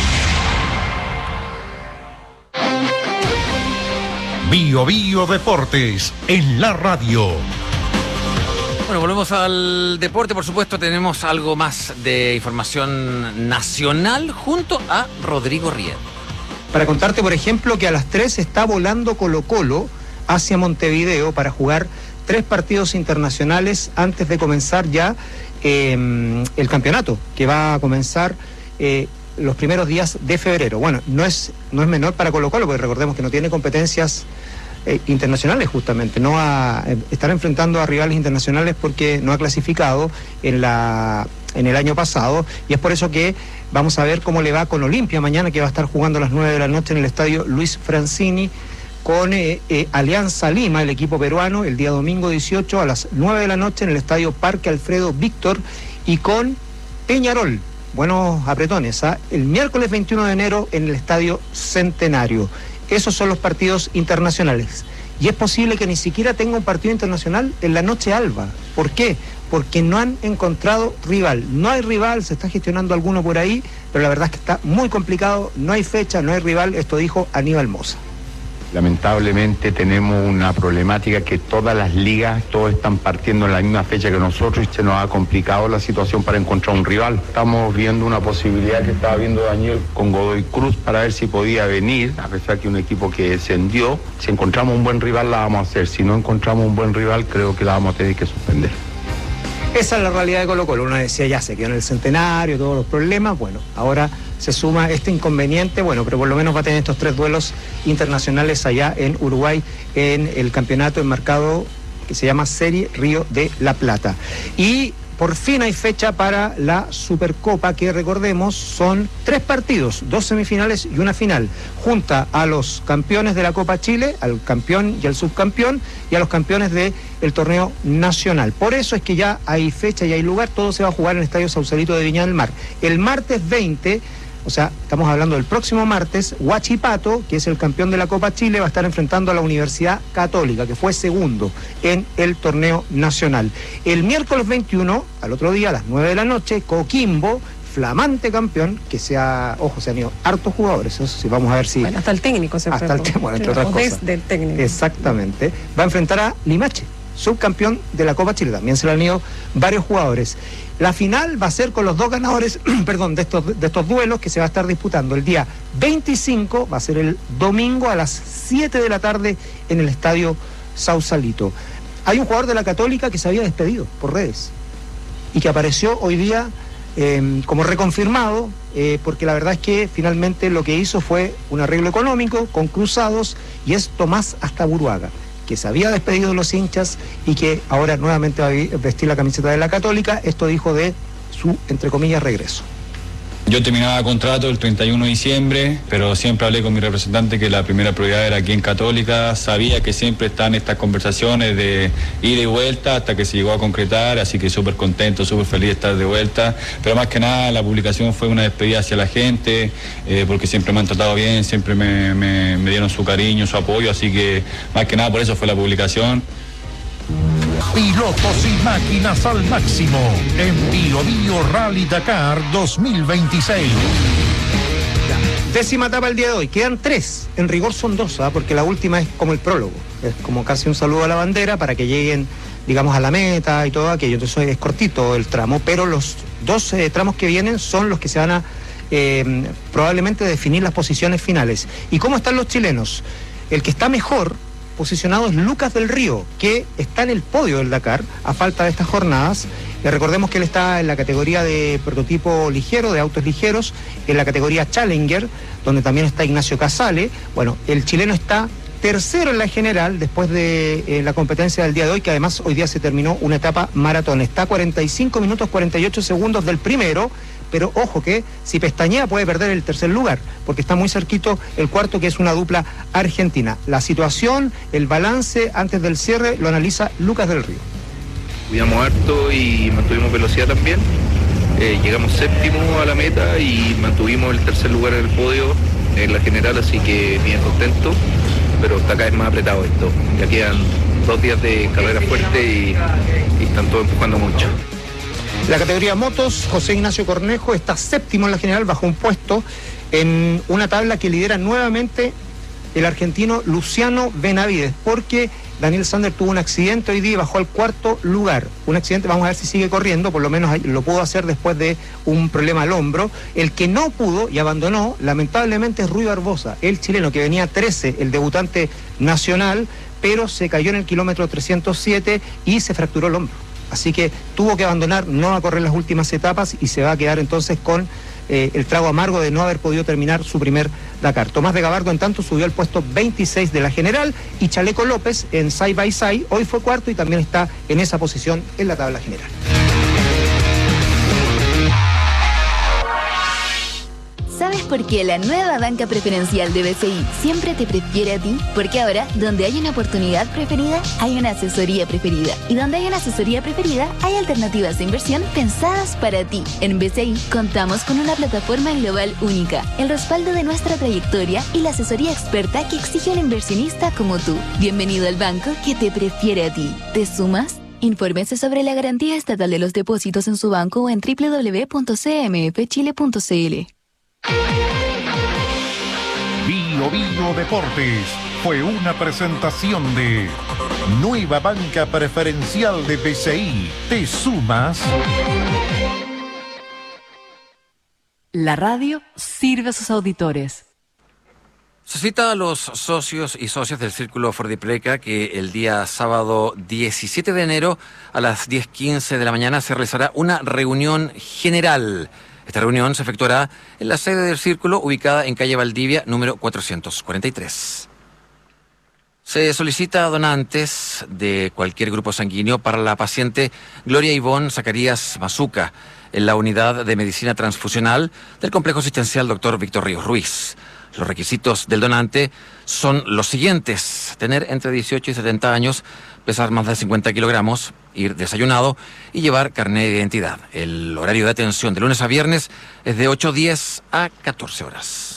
Bio Bio Deportes, en la radio. Bueno, volvemos al deporte, por supuesto, tenemos algo más de información nacional junto a Rodrigo Ried. Para contarte, por ejemplo, que a las tres está volando Colo-Colo hacia Montevideo para jugar tres partidos internacionales antes de comenzar ya eh, el campeonato, que va a comenzar eh, los primeros días de febrero. Bueno, no es, no es menor para Colo-Colo, porque recordemos que no tiene competencias eh, internacionales justamente, no va a estar enfrentando a rivales internacionales porque no ha clasificado en, la, en el año pasado, y es por eso que vamos a ver cómo le va con Olimpia mañana, que va a estar jugando a las nueve de la noche en el estadio Luis Francini, con eh, eh, Alianza Lima, el equipo peruano, el día domingo dieciocho a las nueve de la noche en el estadio Parque Alfredo Víctor, y con Peñarol, buenos apretones, ¿eh? el miércoles veintiuno de enero en el estadio Centenario. Esos son los partidos internacionales. Y es posible que ni siquiera tenga un partido internacional en la noche alba. ¿Por qué? Porque no han encontrado rival. No hay rival, se está gestionando alguno por ahí, pero la verdad es que está muy complicado, no hay fecha, no hay rival, esto dijo Aníbal Mosa. Lamentablemente tenemos una problemática que todas las ligas, todos están partiendo en la misma fecha que nosotros y se nos ha complicado la situación para encontrar un rival. Estamos viendo una posibilidad que estaba viendo Daniel con Godoy Cruz para ver si podía venir, a pesar que un equipo que descendió. Si encontramos un buen rival la vamos a hacer, si no encontramos un buen rival creo que la vamos a tener que suspender. Esa es la realidad de Colo-Colo. Uno decía, ya se quedó en el Centenario, todos los problemas. Bueno, ahora se suma este inconveniente, bueno, pero por lo menos va a tener estos tres duelos internacionales allá en Uruguay, en el campeonato enmarcado que se llama Serie Río de la Plata. Y por fin hay fecha para la Supercopa, que recordemos son tres partidos, dos semifinales y una final. Junta a los campeones de la Copa Chile, al campeón y al subcampeón, y a los campeones del torneo nacional. Por eso es que ya hay fecha y hay lugar, todo se va a jugar en el Estadio Sausalito de Viña del Mar. El martes veinte, o sea, estamos hablando del próximo martes, Huachipato, que es el campeón de la Copa Chile, va a estar enfrentando a la Universidad Católica, que fue segundo en el torneo nacional. El miércoles veintiuno, al otro día, a las nueve de la noche, Coquimbo, flamante campeón, que sea, ojo, se han ido hartos jugadores, eso sí, vamos a ver si... Bueno, hasta el técnico se Hasta el técnico, bueno, entre otras cosas. Del técnico. Exactamente. Va a enfrentar a Limache, subcampeón de la Copa Chile, también se le han ido varios jugadores. La final va a ser con los dos ganadores, perdón, de estos, de estos duelos que se va a estar disputando el día veinticinco, va a ser el domingo a las siete de la tarde en el Estadio Sausalito. Hay un jugador de la Católica que se había despedido por redes y que apareció hoy día eh, como reconfirmado, eh, porque la verdad es que finalmente lo que hizo fue un arreglo económico con Cruzados, y es Tomás Astaburuaga, que se había despedido de los hinchas y que ahora nuevamente va a vestir la camiseta de la Católica. Esto dijo de su, entre comillas, regreso. Yo terminaba contrato el treinta y uno de diciembre, pero siempre hablé con mi representante que la primera prioridad era aquí en Católica. Sabía que siempre están estas conversaciones de ida y vuelta hasta que se llegó a concretar, así que súper contento, súper feliz de estar de vuelta. Pero más que nada la publicación fue una despedida hacia la gente, eh, porque siempre me han tratado bien, siempre me, me, me dieron su cariño, su apoyo, así que más que nada por eso fue la publicación. Pilotos y máquinas al máximo en Bio Bio Rally Dakar dos mil veintiséis. Décima etapa el día de hoy. Quedan tres. En rigor son dos, ¿eh? Porque la última es como el prólogo. Es como casi un saludo a la bandera para que lleguen, digamos, a la meta y todo aquello. Entonces es cortito el tramo, pero los dos eh, tramos que vienen son los que se van a eh, probablemente definir las posiciones finales. ¿Y cómo están los chilenos? El que está mejor posicionado es Lucas del Río, que está en el podio del Dakar a falta de estas jornadas. Eh, recordemos que él está en la categoría de prototipo ligero, de autos ligeros, en la categoría Challenger, donde también está Ignacio Casale. Bueno, el chileno está tercero en la general, después de eh, la competencia del día de hoy, que además hoy día se terminó una etapa maratón. Está a cuarenta y cinco minutos cuarenta y ocho segundos del primero, pero ojo que si pestañea puede perder el tercer lugar, porque está muy cerquito el cuarto, que es una dupla argentina. La situación, el balance antes del cierre lo analiza Lucas del Río. Cuidamos harto y mantuvimos velocidad también. Eh, llegamos séptimo a la meta y mantuvimos el tercer lugar en el podio en la general, así que bien contento, pero está cada vez más apretado esto. Ya quedan dos días de carrera fuerte y, y están todos empujando mucho. La categoría motos, José Ignacio Cornejo está séptimo en la general, bajo un puesto en una tabla que lidera nuevamente el argentino Luciano Benavides, porque Daniel Sander tuvo un accidente hoy día y bajó al cuarto lugar. Un accidente, vamos a ver si sigue corriendo, por lo menos lo pudo hacer después de un problema al hombro. El que no pudo y abandonó, lamentablemente, es Rui Barbosa, el chileno que venía trece, el debutante nacional, pero se cayó en el kilómetro trescientos siete y se fracturó el hombro. Así que tuvo que abandonar, no va a correr las últimas etapas y se va a quedar entonces con eh, el trago amargo de no haber podido terminar su primer Dakar. Tomás de Gabardo, en tanto, subió al puesto veintiséis de la general, y Chaleco López en Side by Side hoy fue cuarto y también está en esa posición en la tabla general. ¿Sabes por qué la nueva banca preferencial de B C I siempre te prefiere a ti? Porque ahora, donde hay una oportunidad preferida, hay una asesoría preferida. Y donde hay una asesoría preferida, hay alternativas de inversión pensadas para ti. En B C I contamos con una plataforma global única, el respaldo de nuestra trayectoria y la asesoría experta que exige un inversionista como tú. Bienvenido al banco que te prefiere a ti. ¿Te sumas? Infórmese sobre la garantía estatal de los depósitos en su banco o en doble u doble u doble u punto c m f chile punto c l. Bio Bio Deportes fue una presentación de Nueva Banca Preferencial de B C I. ¿Te sumas? La radio sirve a sus auditores. Se cita a los socios y socias del Círculo Fordipreca que el día sábado diecisiete de enero a las diez quince de la mañana se realizará una reunión general. Esta reunión se efectuará en la sede del Círculo, ubicada en calle Valdivia, número cuatrocientos cuarenta y tres. Se solicita a donantes de cualquier grupo sanguíneo para la paciente Gloria Ivonne Zacarías Mazuca en la unidad de medicina transfusional del complejo asistencial doctor Víctor Ríos Ruiz. Los requisitos del donante son los siguientes: tener entre dieciocho y setenta años, pesar más de cincuenta kilogramos, ir desayunado y llevar carnet de identidad. El horario de atención de lunes a viernes es de ocho diez a catorce horas.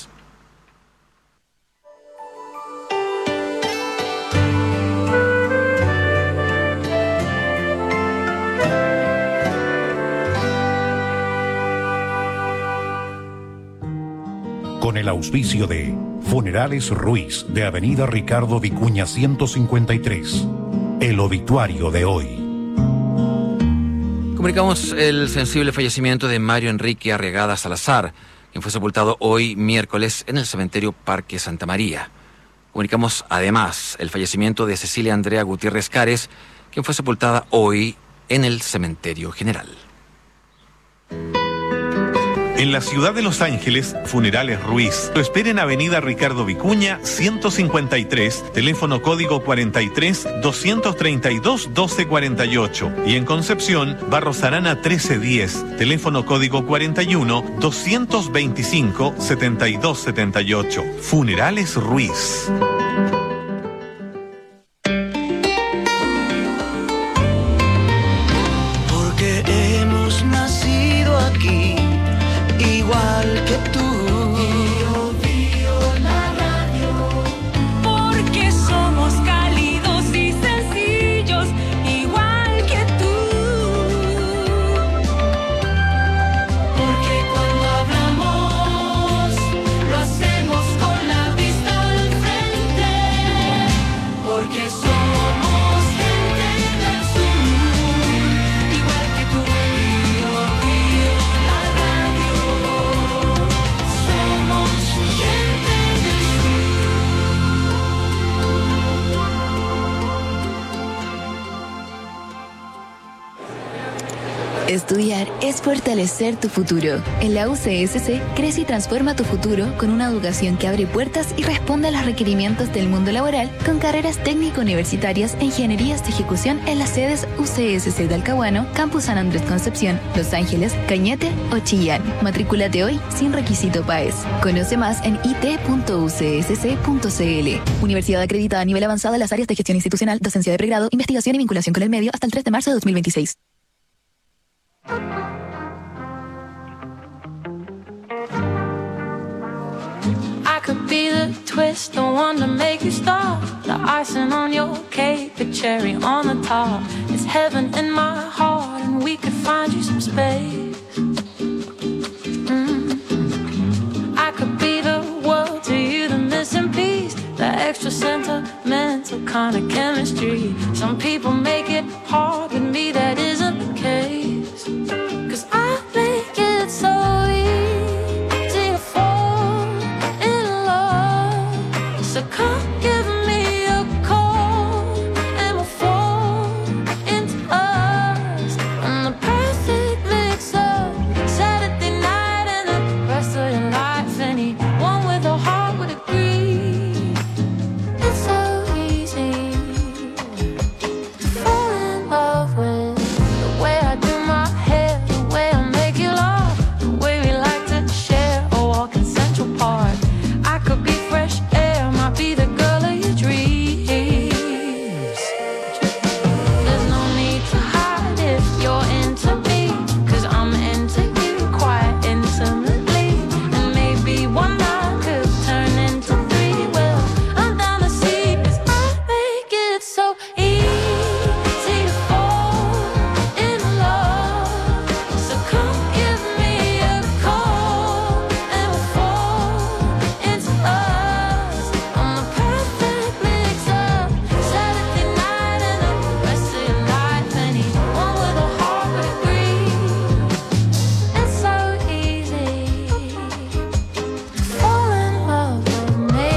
Con el auspicio de Funerales Ruiz, de Avenida Ricardo Vicuña ciento cincuenta y tres. El obituario de hoy. Comunicamos el sensible fallecimiento de Mario Enrique Arriagada Salazar, quien fue sepultado hoy miércoles en el cementerio Parque Santa María. Comunicamos además el fallecimiento de Cecilia Andrea Gutiérrez Cares, quien fue sepultada hoy en el cementerio general. En la ciudad de Los Ángeles, Funerales Ruiz lo espera en Avenida Ricardo Vicuña ciento cincuenta y tres, teléfono código cuarenta y tres, doscientos treinta y dos, doce cuarenta y ocho. Y en Concepción, Barros Arana trece diez, teléfono código cuarenta y uno, doscientos veinticinco, setenta y dos setenta y ocho. Funerales Ruiz. Porque hemos nacido aquí, igual que tú. Bio, bio, la radio. Porque somos cálidos y sencillos, igual que tú. Porque cuando hablamos, lo hacemos con la vista al frente. Estudiar es fortalecer tu futuro. En la U C S C, crece y transforma tu futuro con una educación que abre puertas y responde a los requerimientos del mundo laboral con carreras técnico-universitarias e ingenierías de ejecución en las sedes U C S C Talcahuano, Campus San Andrés Concepción, Los Ángeles, Cañete o Chillán. Matricúlate hoy sin requisito P A E S. Conoce más en i t punto u c s c punto c l. Universidad acreditada a nivel avanzado en las áreas de gestión institucional, docencia de pregrado, investigación y vinculación con el medio hasta el tres de marzo de dos mil veintiséis. I could be the twist, the one to make you stop, the icing on your cake, the cherry on the top. It's heaven in my heart, and we could find you some space. Mm-hmm. I could be the world to you, the missing piece, the extra sentimental kind of chemistry. Some people make it hard, with me that isn't the case. 'Cause I make it so easy to fall in love. So come give me a call and we'll fall into us. And the perfect mix up, Saturday night and the rest of your life. Anyone with a heart would agree. It's so easy to fall in love with the way I do my hair, the way I make you laugh, the way we like to share a walk in Central Park. I could be fresh air, might be the girl of your dreams. There's no need to hide if you're into me, 'cause I'm into you quite intimately. And maybe one night could turn into three. Well, I'm down to see, 'cause I make it so easy to fall in love. So come give me a call and we'll fall into us. I'm the perfect mix up, Saturday night and the rest of your life. Anyone with a heart would agree. It's so easy to fall in love with me.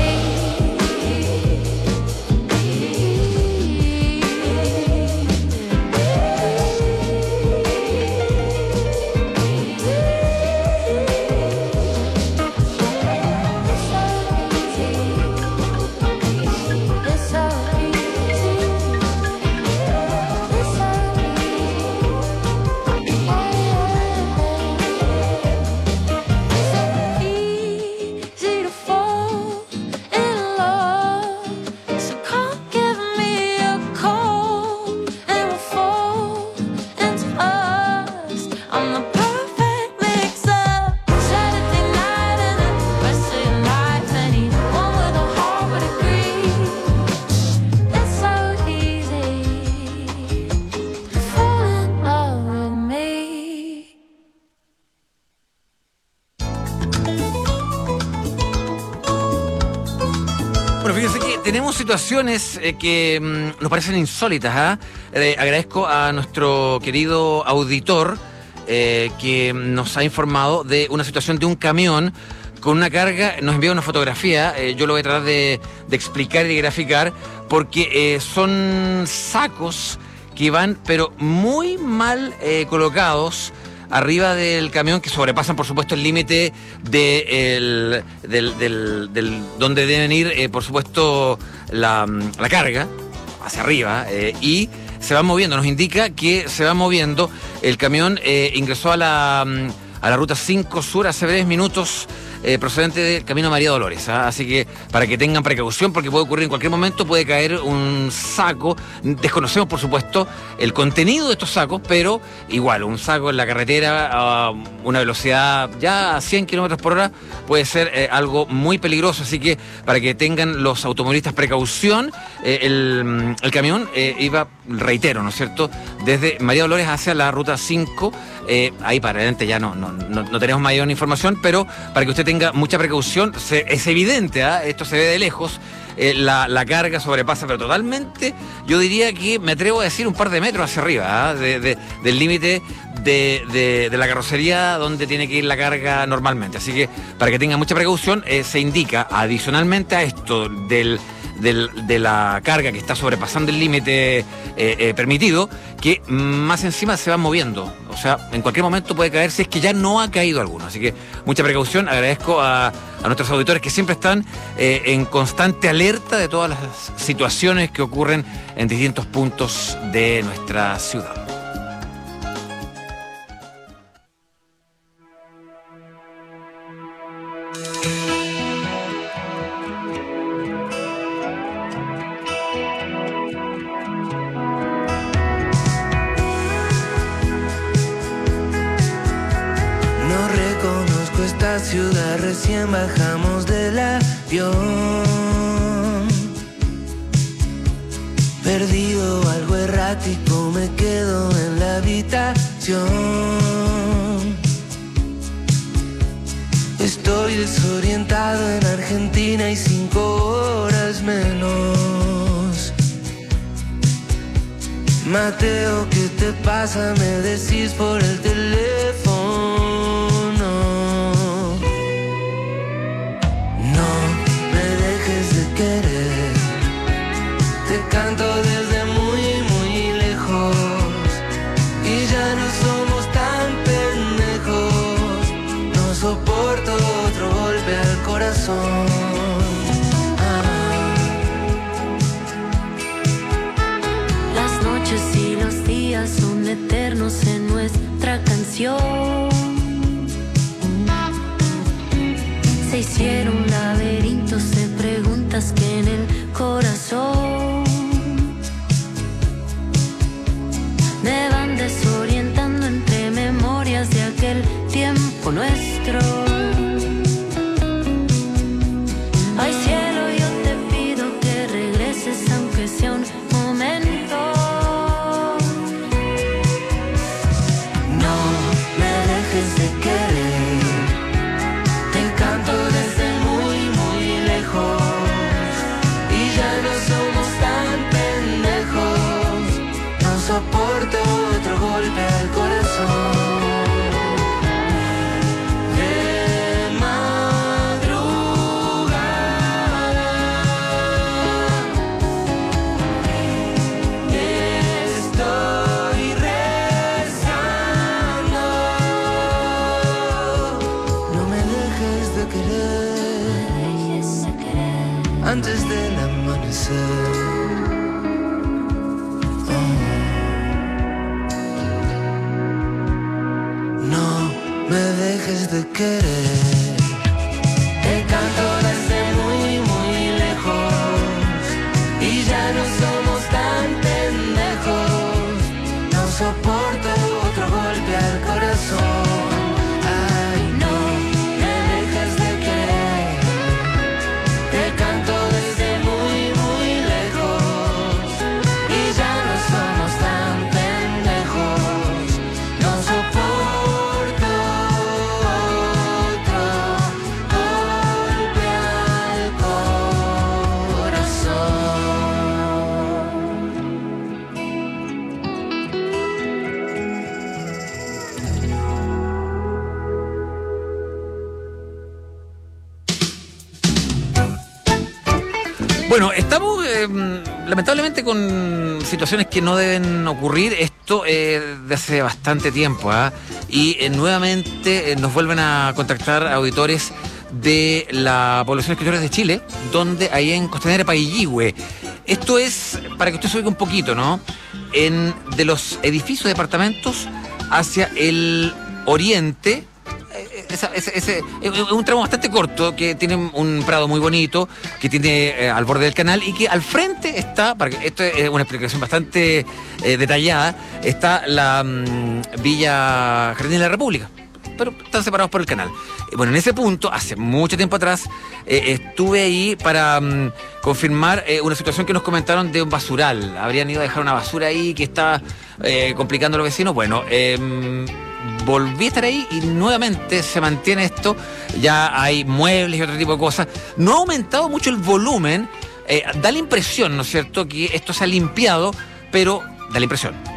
It's so easy. It's so easy to fall in love. So come give me a call and we'll fall into us. I'm the perfect mix up, Saturday night and the rest of your life. Anyone with a heart would agree. It's so easy to fall in love with me. Bueno, fíjense que tenemos situaciones eh, que mm, nos parecen insólitas. ¿ah? Eh, agradezco a nuestro querido auditor eh, que nos ha informado de una situación de un camión con una carga. Nos envía una fotografía, eh, yo lo voy a tratar de, de explicar y de graficar, porque eh, son sacos que van pero muy mal eh, colocados arriba del camión, que sobrepasan por supuesto el límite de el, del, del, del donde deben ir eh, por supuesto la, la carga hacia arriba, eh, y se va moviendo. Nos indica que se va moviendo. El camión eh, ingresó a la, a la ruta cinco Sur hace breves minutos, eh, procedente del camino María Dolores. ¿ah? Así que para que tengan precaución, porque puede ocurrir en cualquier momento, puede caer un saco. Desconocemos, por supuesto, el contenido de estos sacos, pero igual, un saco en la carretera a una velocidad ya a cien kilómetros por hora puede ser eh, algo muy peligroso. Así que para que tengan los automovilistas precaución, eh, el, el camión eh, iba, reitero, ¿no es cierto?, desde María Dolores hacia la ruta cinco. Eh, ahí para adelante ya no, no, no, no tenemos mayor información, pero para que usted tenga mucha precaución, se, es evidente, ¿eh? Esto se ve de lejos, eh, la, la carga sobrepasa, pero totalmente, yo diría que me atrevo a decir un par de metros hacia arriba, ¿eh? de, de, del límite de, de, de la carrocería donde tiene que ir la carga normalmente. Así que para que tenga mucha precaución, eh, se indica adicionalmente a esto del del, de la carga que está sobrepasando el límite eh, eh, permitido, que más encima se van moviendo. O sea, en cualquier momento puede caer si es que ya no ha caído alguno. Así que mucha precaución. Agradezco a, a nuestros auditores que siempre están eh, en constante alerta de todas las situaciones que ocurren en distintos puntos de nuestra ciudad. Ciudad, recién bajamos del avión. Perdido, algo errático, me quedo en la habitación. Estoy desorientado en Argentina y cinco horas menos. Mateo, ¿qué te pasa? Me decís por el teléfono. Querer, te canto desde muy, muy lejos y ya no somos tan pendejos. No soporto otro golpe al corazón. Ah. Las noches y los días son eternos en nuestra canción. Se hicieron laberintos de preguntas que en el corazón me van desorientando entre memorias de aquel tiempo nuestro. Ay cielo, yo te pido que regreses aunque sea un momento. No me dejes de querer. Soporto otro golpe al corazón. De madrugada estoy rezando. No me dejes de querer antes del amanecer. Me dejes de querer. Te canto desde muy, muy lejos y ya no somos tan pendejos. No soporto otro golpe al corazón. Ay, no me dejes de querer. Te canto desde muy, muy lejos y ya no somos tan pendejos. No soporto Bueno, estamos eh, lamentablemente con situaciones que no deben ocurrir. Esto eh, de hace bastante tiempo, ¿eh? Y eh, nuevamente eh, nos vuelven a contactar auditores de la población de escritores de Chile, donde ahí en Costanera Pailligüe. Esto es, para que usted se ubique un poquito, ¿no? En, de los edificios de departamentos hacia el oriente. Ese, ese, ese, es un tramo bastante corto que tiene un prado muy bonito, que tiene eh, al borde del canal y que al frente está, para que esto es una explicación bastante eh, detallada, está la um, Villa Jardín de la República, pero están separados por el canal. Bueno, en ese punto, hace mucho tiempo atrás, eh, estuve ahí para um, confirmar eh, una situación que nos comentaron de un basural. Habrían ido a dejar una basura ahí que está eh, complicando a los vecinos. Bueno, eh, volví a estar ahí y nuevamente se mantiene esto. Ya hay muebles y otro tipo de cosas. No ha aumentado mucho el volumen. Eh, da la impresión, ¿no es cierto?, que esto se ha limpiado, pero da la impresión,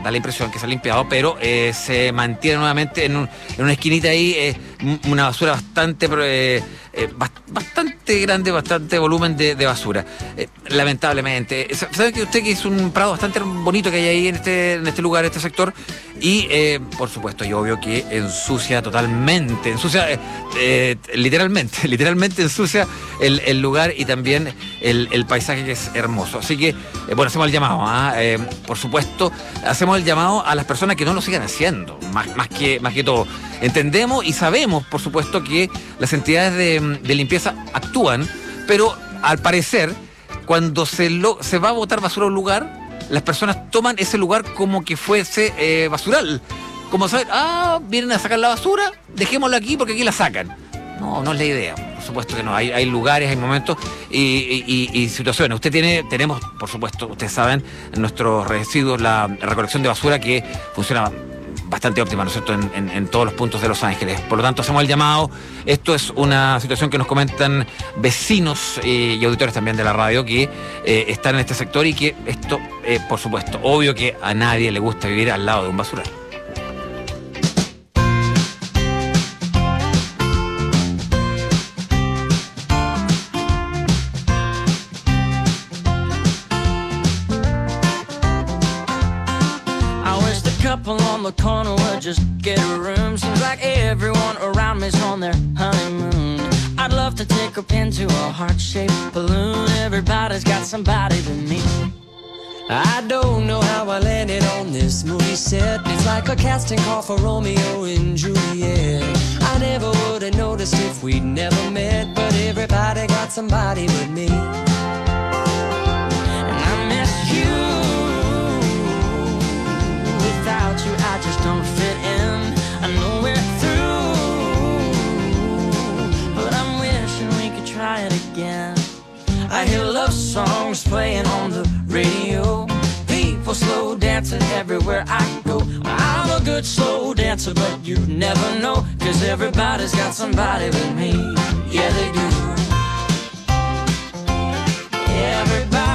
da la impresión que se ha limpiado, pero eh, se mantiene nuevamente en, un, en una esquinita ahí eh, una basura bastante eh, eh, bastante grande, bastante volumen de, de basura. Eh, lamentablemente. ¿Sabe que usted que es un prado bastante bonito que hay ahí en este, en este lugar, en este sector? Y, eh, por supuesto, y obvio que ensucia totalmente, ensucia eh, eh, literalmente, literalmente ensucia el, el lugar y también el, el paisaje, que es hermoso. Así que, eh, bueno, hacemos el llamado, ¿eh? Eh, por supuesto, hacemos el llamado a las personas que no lo sigan haciendo, más, más, que, más que todo. Entendemos y sabemos, por supuesto, que las entidades de, de limpieza actúan, pero al parecer, cuando se, lo, se va a botar basura a un lugar, las personas toman ese lugar como que fuese eh, basural. Como saber, ah, vienen a sacar la basura, dejémosla aquí porque aquí la sacan. No, no es la idea. Por supuesto que no. Hay, hay lugares, hay momentos y, y, y situaciones. Usted tiene, tenemos, por supuesto, ustedes saben, en nuestros residuos la recolección de basura que funciona bastante óptima, ¿no es cierto?, en, en, en todos los puntos de Los Ángeles. Por lo tanto, hacemos el llamado. Esto es una situación que nos comentan vecinos eh, y auditores también de la radio que eh, están en este sector y que esto, eh, por supuesto, obvio que a nadie le gusta vivir al lado de un basural. On the corner would just get a room. Seems like everyone around me's on their honeymoon. I'd love to take her into a heart-shaped balloon. Everybody's got somebody but me. I don't know how I landed on this movie set. It's like a casting call for Romeo and Juliet. I never would have noticed if we'd never met, but everybody got somebody but me. And I miss you. Without you, I just don't fit in. I know we're through, but I'm wishing we could try it again. I hear love songs playing on the radio. People slow dancing everywhere I go. I'm a good slow dancer, but you never know, 'cause everybody's got somebody but me. Yeah, they do. Everybody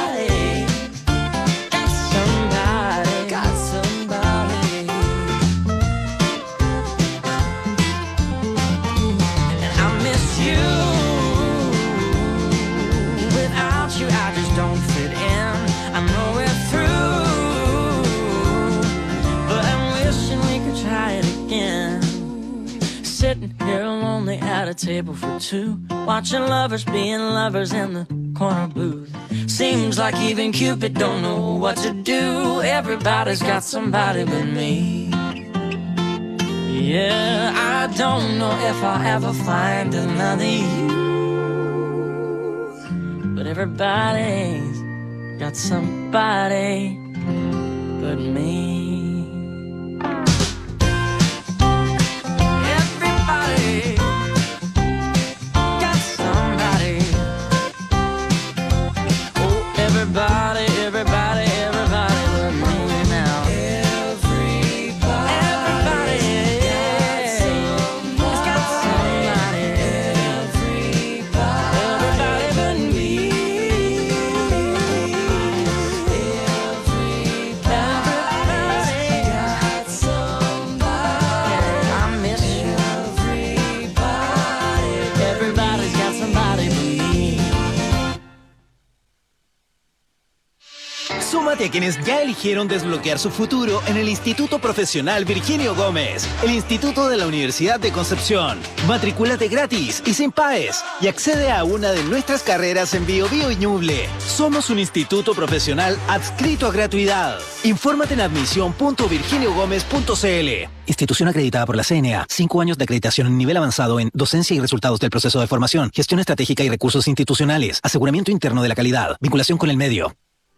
sitting here lonely at a table for two, watching lovers being lovers in the corner booth. Seems like even Cupid don't know what to do. Everybody's got somebody but me. Yeah, I don't know if I'll ever find another you, but everybody's got somebody but me. Everybody, everybody, everybody but me now. Everybody, everybody, yeah. He's got somebody. Everybody, everybody but me. Everybody got somebody. I miss you. Everybody, everybody's got somebody but me. Súmate a quienes ya eligieron desbloquear su futuro en el Instituto Profesional Virgilio Gómez, el Instituto de la Universidad de Concepción. Matricúlate gratis y sin paes y accede a una de nuestras carreras en Bio Bio y Ñuble. Somos un instituto profesional adscrito a gratuidad. Infórmate en admisión punto virgilio gómez punto c l. Institución acreditada por la C N A. Cinco años de acreditación en nivel avanzado en docencia y resultados del proceso de formación, gestión estratégica y recursos institucionales, aseguramiento interno de la calidad, vinculación con el medio.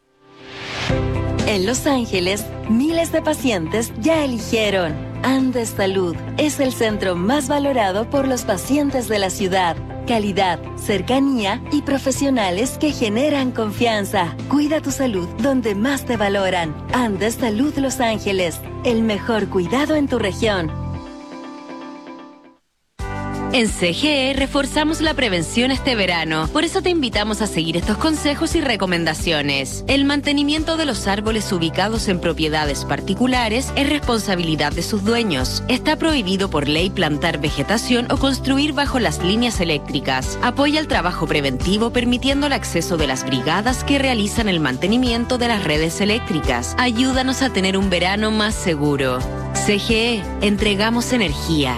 En Los Ángeles, miles de pacientes ya eligieron Andes Salud. Es el centro más valorado por los pacientes de la ciudad. Calidad, cercanía y profesionales que generan confianza. Cuida tu salud donde más te valoran. Andes Salud Los Ángeles. El mejor cuidado en tu región. En C G E reforzamos la prevención este verano. Por eso te invitamos a seguir estos consejos y recomendaciones. El mantenimiento de los árboles ubicados en propiedades particulares es responsabilidad de sus dueños. Está prohibido por ley plantar vegetación o construir bajo las líneas eléctricas. Apoya el trabajo preventivo permitiendo el acceso de las brigadas que realizan el mantenimiento de las redes eléctricas. Ayúdanos a tener un verano más seguro. C G E, entregamos energía.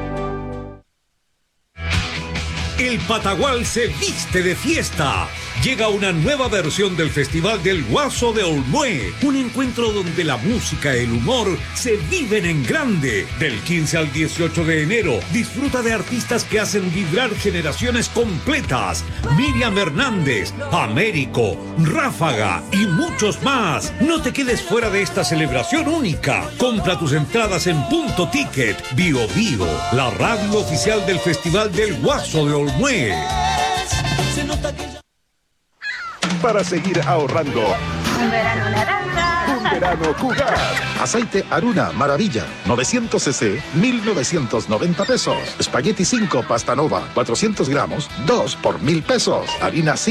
El Patagual se viste de fiesta. Llega una nueva versión del Festival del Guaso de Olmué, un encuentro donde la música y el humor se viven en grande. Del quince al dieciocho de enero, disfruta de artistas que hacen vibrar generaciones completas. Miriam Hernández, Américo, Ráfaga y muchos más. No te quedes fuera de esta celebración única. Compra tus entradas en Punto Ticket. Bio Bio, la radio oficial del Festival del Guaso de Olmué. Para seguir ahorrando. Un verano naranja. Un verano Cugat. Aceite Aruna Maravilla, novecientos centilitros, mil novecientos noventa pesos. Spaghetti cinco Pasta Nova, cuatrocientos gramos, dos por mil pesos. Harina